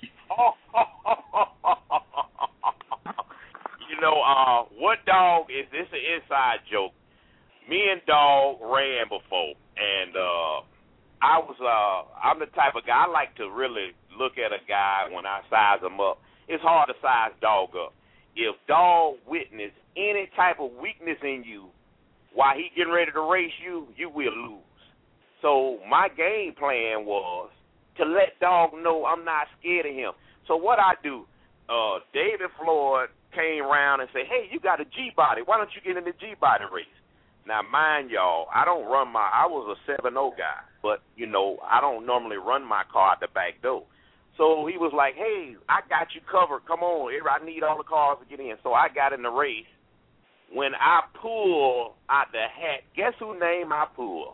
D: You know, uh, what dog is this? An inside joke. Me and Dog ran before, and uh, I was, uh, I'm the type of guy, I like to really look at a guy when I size him up. It's hard to size Dog up. If Dog witness any type of weakness in you while he getting ready to race you, you will lose. So my game plan was to let Dog know I'm not scared of him. So what I do, uh, David Floyd came around and said, hey, you got a G-body. Why don't you get in the G-body race? Now, mind y'all, I don't run my, I was a seven oh guy, but, you know, I don't normally run my car out the back door. So he was like, hey, I got you covered. Come on, I need all the cars to get in. So I got in the race. When I pulled out the hat, guess whose name I pulled?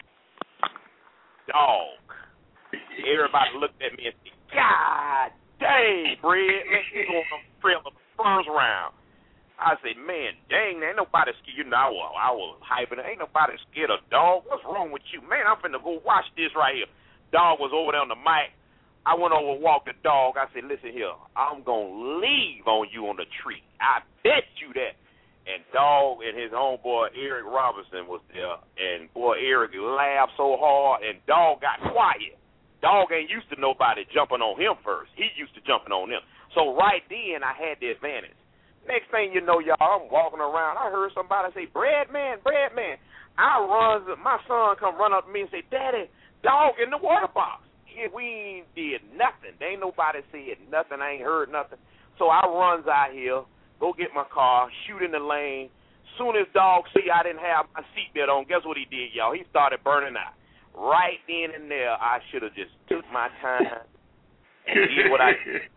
D: Dog. Everybody looked at me and said, God dang, Fred, let's go on the trail of the first round. I said, man, dang, ain't nobody scared. You know, I was, I was hyping. Ain't nobody scared of Dog. What's wrong with you? Man, I'm finna go watch this right here. Dog was over there on the mic. I went over and walked the Dog. I said, listen here, I'm going to leave on you on the tree. I bet you that. And Dog and his homeboy, Eric Robinson, was there. And, boy, Eric laughed so hard, and Dog got quiet. Dog ain't used to nobody jumping on him first. He used to jumping on them. So right then, I had the advantage. Next thing you know, y'all, I'm walking around. I heard somebody say, Bread man, Bread man. I run, my son come run up to me and say, Daddy, Dog in the water box. We ain't did nothing. There ain't nobody said nothing. I ain't heard nothing. So I runs out here, go get my car, shoot in the lane. Soon as Dog see I didn't have my seatbelt on, guess what he did, y'all? He started burning out. Right then and there, I should have just took my time and did what I did.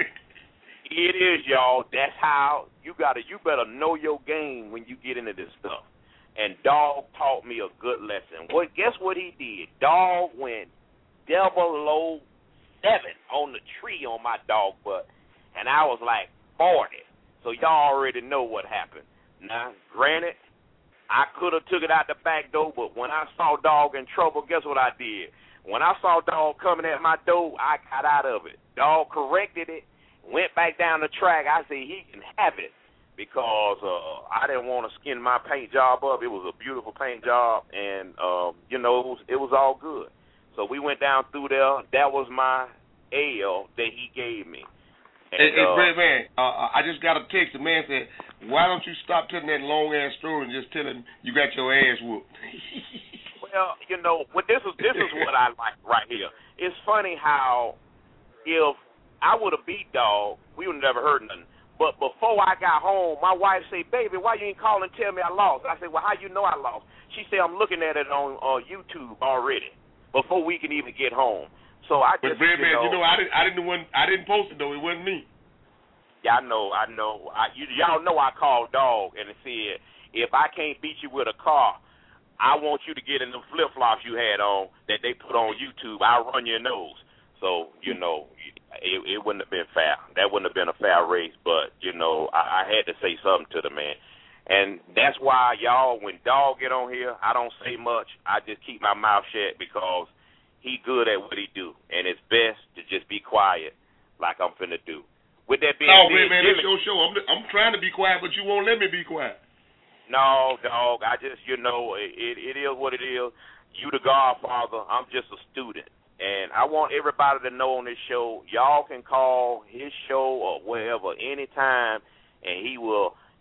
D: It is, y'all. That's how you gotta. You better know your game when you get into this stuff. And Dog taught me a good lesson. Well, guess what he did? Dog went double low seven on the tree on my dog butt, and I was like forty. So y'all already know what happened. Now, granted, I could have took it out the back door, but when I saw Dog in trouble, guess what I did? When I saw Dog coming at my door, I got out of it. Dog corrected it. Went back down the track. I said he can have it because uh, I didn't want to skin my paint job up. It was a beautiful paint job, and, uh, you know, it was, it was all good. So we went down through there. That was my L that he gave me. And,
I: hey, hey
D: uh,
I: Brad, man, uh, I just got a text. The man said, why don't you stop telling that long-ass story and just tell him you got your ass whooped?
D: Well, you know, what this is this is what I like right here. It's funny how if I would have beat Dog, we would have never heard nothing. But before I got home, my wife said, baby, why you ain't call and tell me I lost? I said, well, how you know I lost? She said, I'm looking at it on uh, YouTube already before we can even get home. So I just,
I: but Brad,
D: you
I: man,
D: know,
I: you know, I didn't, I didn't, one, I didn't post it though. It wasn't me.
D: Yeah, I know, I know. I, you, y'all know I called Dog and it said, if I can't beat you with a car, I want you to get in the flip-flops you had on that they put on YouTube. I'll run your nose. So, you know, it, it wouldn't have been fair. That wouldn't have been a fair race, but, you know, I, I had to say something to the man. And that's why, y'all, when Dog get on here, I don't say much. I just keep my mouth shut because he good at what he do. And it's best to just be quiet like I'm finna do. With that being
I: no,
D: said,
I: man,
D: Jimmy,
I: it's your show. I'm, I'm trying to be quiet, but you won't let me be quiet.
D: No, Dog, I just, you know, it, it is what it is. You the godfather. I'm just a student. And I want everybody to know on this show, y'all can call his show or wherever anytime, and he will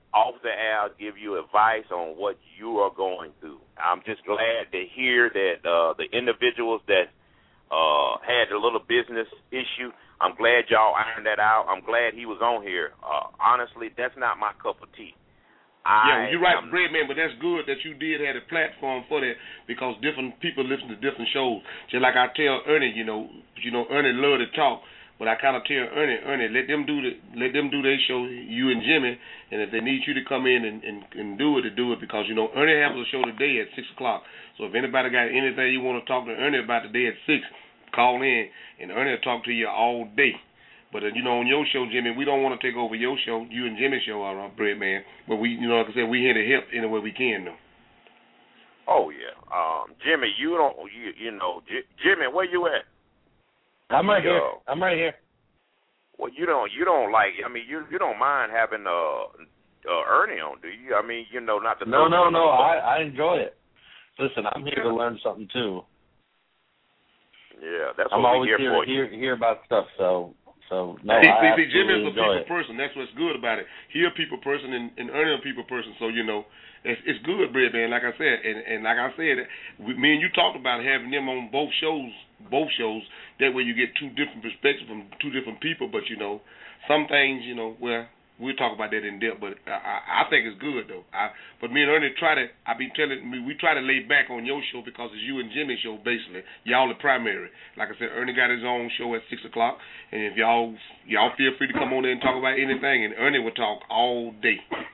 D: off the air give you advice on what you are going through. I'm just glad to hear that uh, the individuals that uh, had a little business issue, I'm glad y'all ironed that out. I'm glad he was on here. Uh, honestly, that's not my cup of tea. I,
I: yeah, you're right,
D: I'm,
I: Breadman, but that's good that you did have a platform for that because different people listen to different shows. Just like I tell Ernie, you know, you know, Ernie love to talk, but I kind of tell Ernie, Ernie, let them do the, let them do their show, you and Jimmy, and if they need you to come in and, and, and do it, to do it because you know Ernie has a show today at six o'clock. So if anybody got anything you want to talk to Ernie about today at six, call in and Ernie will talk to you all day. But, uh, you know, on your show, Jimmy, we don't want to take over your show, you and Jimmy's show, all right, Breadman. But, we, you know, like I said, we here to help any way we can, though.
D: Oh, yeah. Um, Jimmy, you don't, you, you know, J- Jimmy, where you at?
A: I'm right
D: you,
A: here.
D: Uh,
A: I'm right here.
D: Well, you don't, you don't like, I mean, you you don't mind having uh, uh, Ernie on, do you? I mean, you know, not to...
A: No, no, no, I, I enjoy it. Listen, I'm here to learn something, too.
D: Yeah, that's
A: I'm
D: what
A: always
D: we're here
A: here
D: for.
A: to hear, hear about stuff, so... So no,
I: see,
A: I
I: see, see, Jimmy is a people
A: it.
I: person. That's what's good about it. He a people person and, and Ernie a people person. So you know, it's, it's good, Breadman. Like I said, and, and like I said, we, me and you talked about having them on both shows, both shows. That way you get two different perspectives from two different people. But you know, some things, you know, well, we'll talk about that in depth. But I, I think it's good though. I, but me and Ernie try to. I be telling me we try to lay back on your show because it's you and Jimmy's show basically. Y'all the primary. Like I said, Ernie got his own show at six o'clock. And if y'all y'all feel free to come on in and talk about anything, and Ernie will talk all day.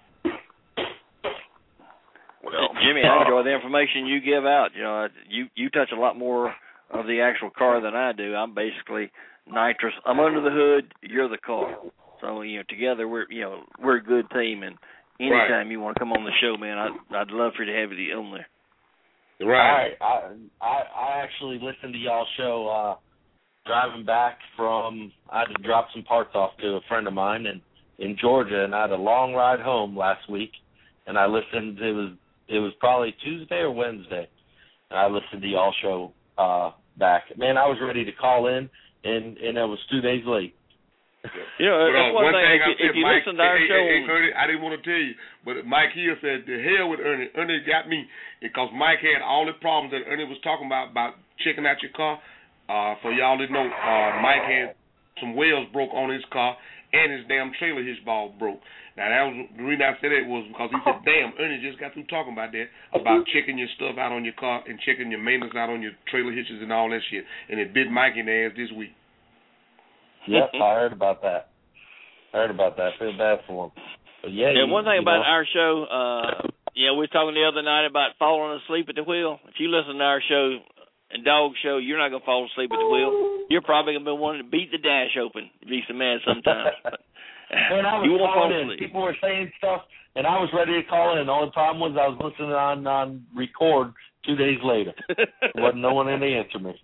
D: Well,
F: Jimmy, I enjoy the information you give out. You know, you you touch a lot more of the actual car than I do. I'm basically nitrous. I'm under the hood. You're the car. So you know, together we're you know we're a good team. And anytime right. you want to come on the show, man, I'd I'd love for you to have you on there.
A: Right. I I I actually listened to y'all's show. Uh, Driving back from, I had to drop some parts off to a friend of mine in, in Georgia, and I had a long ride home last week, and I listened, it was it was probably Tuesday or Wednesday, and I listened to y'all show uh, back. Man, I was ready to call in, and, and it was two days late.
F: You know, that's
I: well,
F: one,
I: one
F: thing,
I: thing
F: if,
I: I
F: you,
I: said,
F: if you
I: Mike,
F: listen to our
I: hey,
F: show...
I: Hey, hey, Ernie, I didn't want to tell you, but Mike here said, the hell with Ernie. Ernie got me, because Mike had all the problems that Ernie was talking about, about checking out your car. Uh, for y'all that know, uh, Mike had some wheels broke on his car, and his damn trailer hitchball broke. Now, that was the reason I said that was because he said, damn, Ernie just got through talking about that, about checking your stuff out on your car and checking your maintenance out on your trailer hitches and all that shit. And it bit Mike in the ass this week.
A: Yep, I heard about that. I heard about that. I feel bad for him. But yeah,
F: and
A: you,
F: one thing
A: you
F: about
A: know.
F: our show, uh, you know, we were talking the other night about falling asleep at the wheel. If you listen to our show, and dog show, you're not going to fall asleep at the wheel. You're probably going to be wanting to beat the dash open. Be so mad sometimes.
A: Man, I was
F: you won't
A: calling
F: fall
A: in.
F: asleep.
A: People were saying stuff, and I was ready to call in. The only problem was I was listening on, on record two days later. There wasn't no one in to answer me.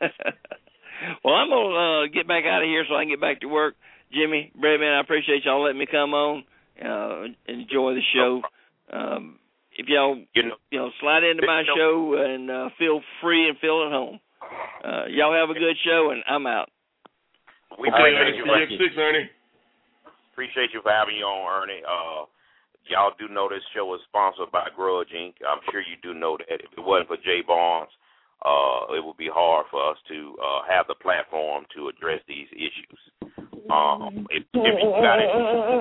F: Well, I'm going to uh, get back out of here so I can get back to work. Jimmy, Breadman, I appreciate y'all letting me come on. Uh, enjoy the show. Um, If y'all, you know, you know, slide into my show and uh, feel free and feel at home. Uh, y'all have a good show, and I'm out.
D: We
I: okay,
D: appreciate you,
I: Ernie. Six, Ernie.
D: Appreciate you for having you on, Ernie. Uh, y'all do know this show is sponsored by Grudge Incorporated. I'm sure you do know that. If it wasn't for Jay Barnes, uh, it would be hard for us to uh, have the platform to address these issues. Um, if, if you got it.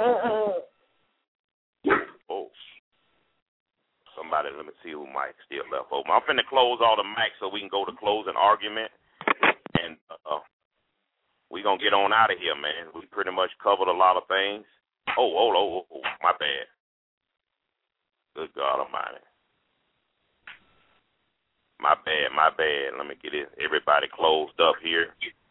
D: Oh. Somebody, let me see who mic still left open. I'm finna close all the mics so we can go to closing argument, and uh, we gonna get on out of here, man. We pretty much covered a lot of things. Oh, oh, oh, oh, oh my bad. Good God Almighty. My bad, my bad. Let me get it. Everybody closed up here.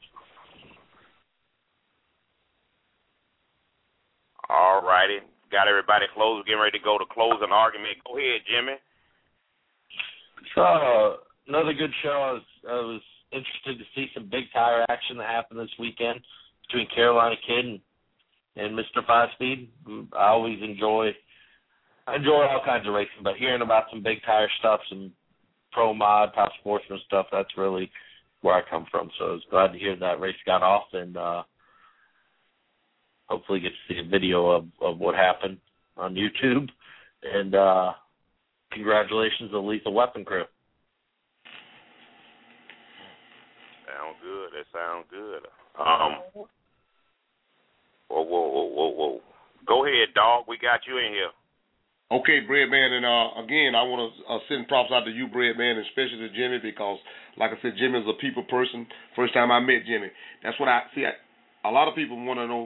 D: All righty. Got everybody closed, getting ready to go to close an argument. Go ahead, Jimmy.
A: So, uh, another good show. I was, I was interested to see some big tire action that happened this weekend between Carolina Kid and, and Mister Five Speed. I always enjoy I enjoy all kinds of racing, but hearing about some big tire stuff, some pro mod, top sportsman stuff, that's really where I come from. So I was glad to hear that race got off, and uh, hopefully get to see a video of, of what happened. on YouTube. And uh, congratulations to Lethal Weapon Crew.
D: Sound good. That sounds good. Um, whoa, whoa, whoa, whoa, whoa. Go ahead, dog. We got you in here.
I: Okay, Bread Man, and uh, again, I want to uh, send props out to you, Bread Man, and especially to Jimmy, because, like I said, Jimmy is a people person. First time I met Jimmy, that's what I see. I, a lot of people want to know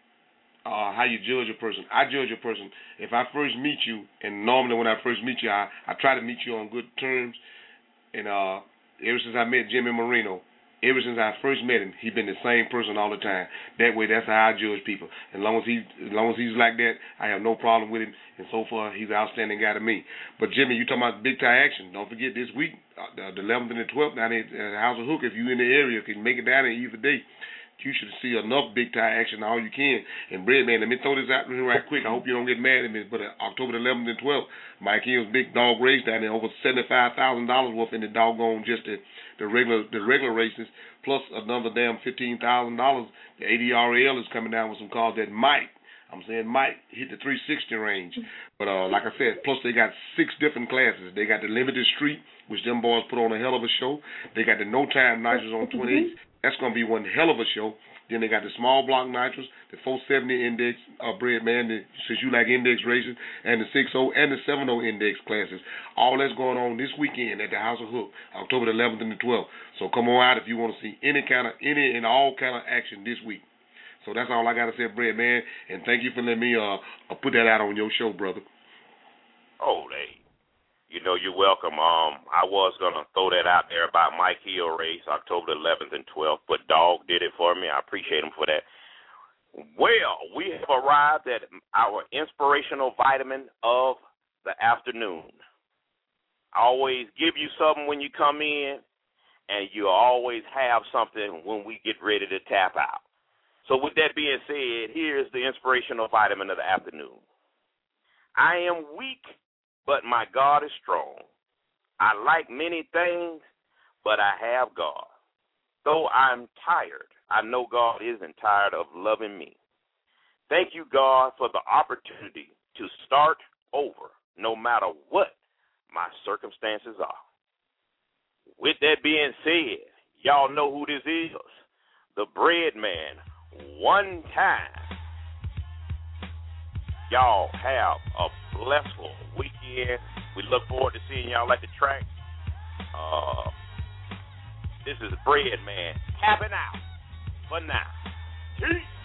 I: uh, how you judge a person. I judge a person if I first meet you, and normally when I first meet you, I, I try to meet you on good terms. And uh, ever since I met Jimmy Marino, ever since I first met him, he's been the same person all the time. That way, that's how I judge people. As long as he, as long as he's like that, I have no problem with him. And so far, he's an outstanding guy to me. But Jimmy, you talking about big tie action? Don't forget this week, uh, the eleventh and the twelfth down at uh, House of Hook. If you're in the area, can make it down there either day. You should see enough big tie action all you can. And Bread Man, let me throw this out right quick. I hope you don't get mad at me. But uh, October the eleventh and twelfth, Mike Hill's big dog race down there, over seventy-five thousand dollars worth in the doggone just the the regular the regular races, plus another damn fifteen thousand dollars. The A D R L is coming down with some cars that might, I'm saying might, hit the three sixty range. But uh, like I said, plus they got six different classes. They got the Limited Street, which them boys put on a hell of a show. They got the No Time Nitros on twenty-eight. That's going to be one hell of a show. Then they got the small block nitros, the four seventy index, uh, Bread Man, the, since you like index racing, and the six oh and the seven oh index classes. All that's going on this weekend at the House of Hook, October the eleventh and the twelfth. So come on out if you want to see any kind of, any and all kind of action this week. So that's all I got to say, Bread Man, and thank you for letting me uh, put that out on your show, brother.
D: Oh, they. You know, you're welcome. Um, I was going to throw that out there about Mike Hill race, October the eleventh and twelfth, but Dog did it for me. I appreciate him for that. Well, we have arrived at our inspirational vitamin of the afternoon. I always give you something when you come in, and you always have something when we get ready to tap out. So with that being said, here's the inspirational vitamin of the afternoon. I am weak, but my God is strong. I like many things, but I have God. Though I'm tired, I know God isn't tired of loving me. Thank you, God, for the opportunity to start over, no matter what my circumstances are. With that being said, y'all know who this is, the Bread Man. One time. Y'all have a blissful weekend. We look forward to seeing y'all at the track. Uh, this is Bread Man tapping out for now. Peace.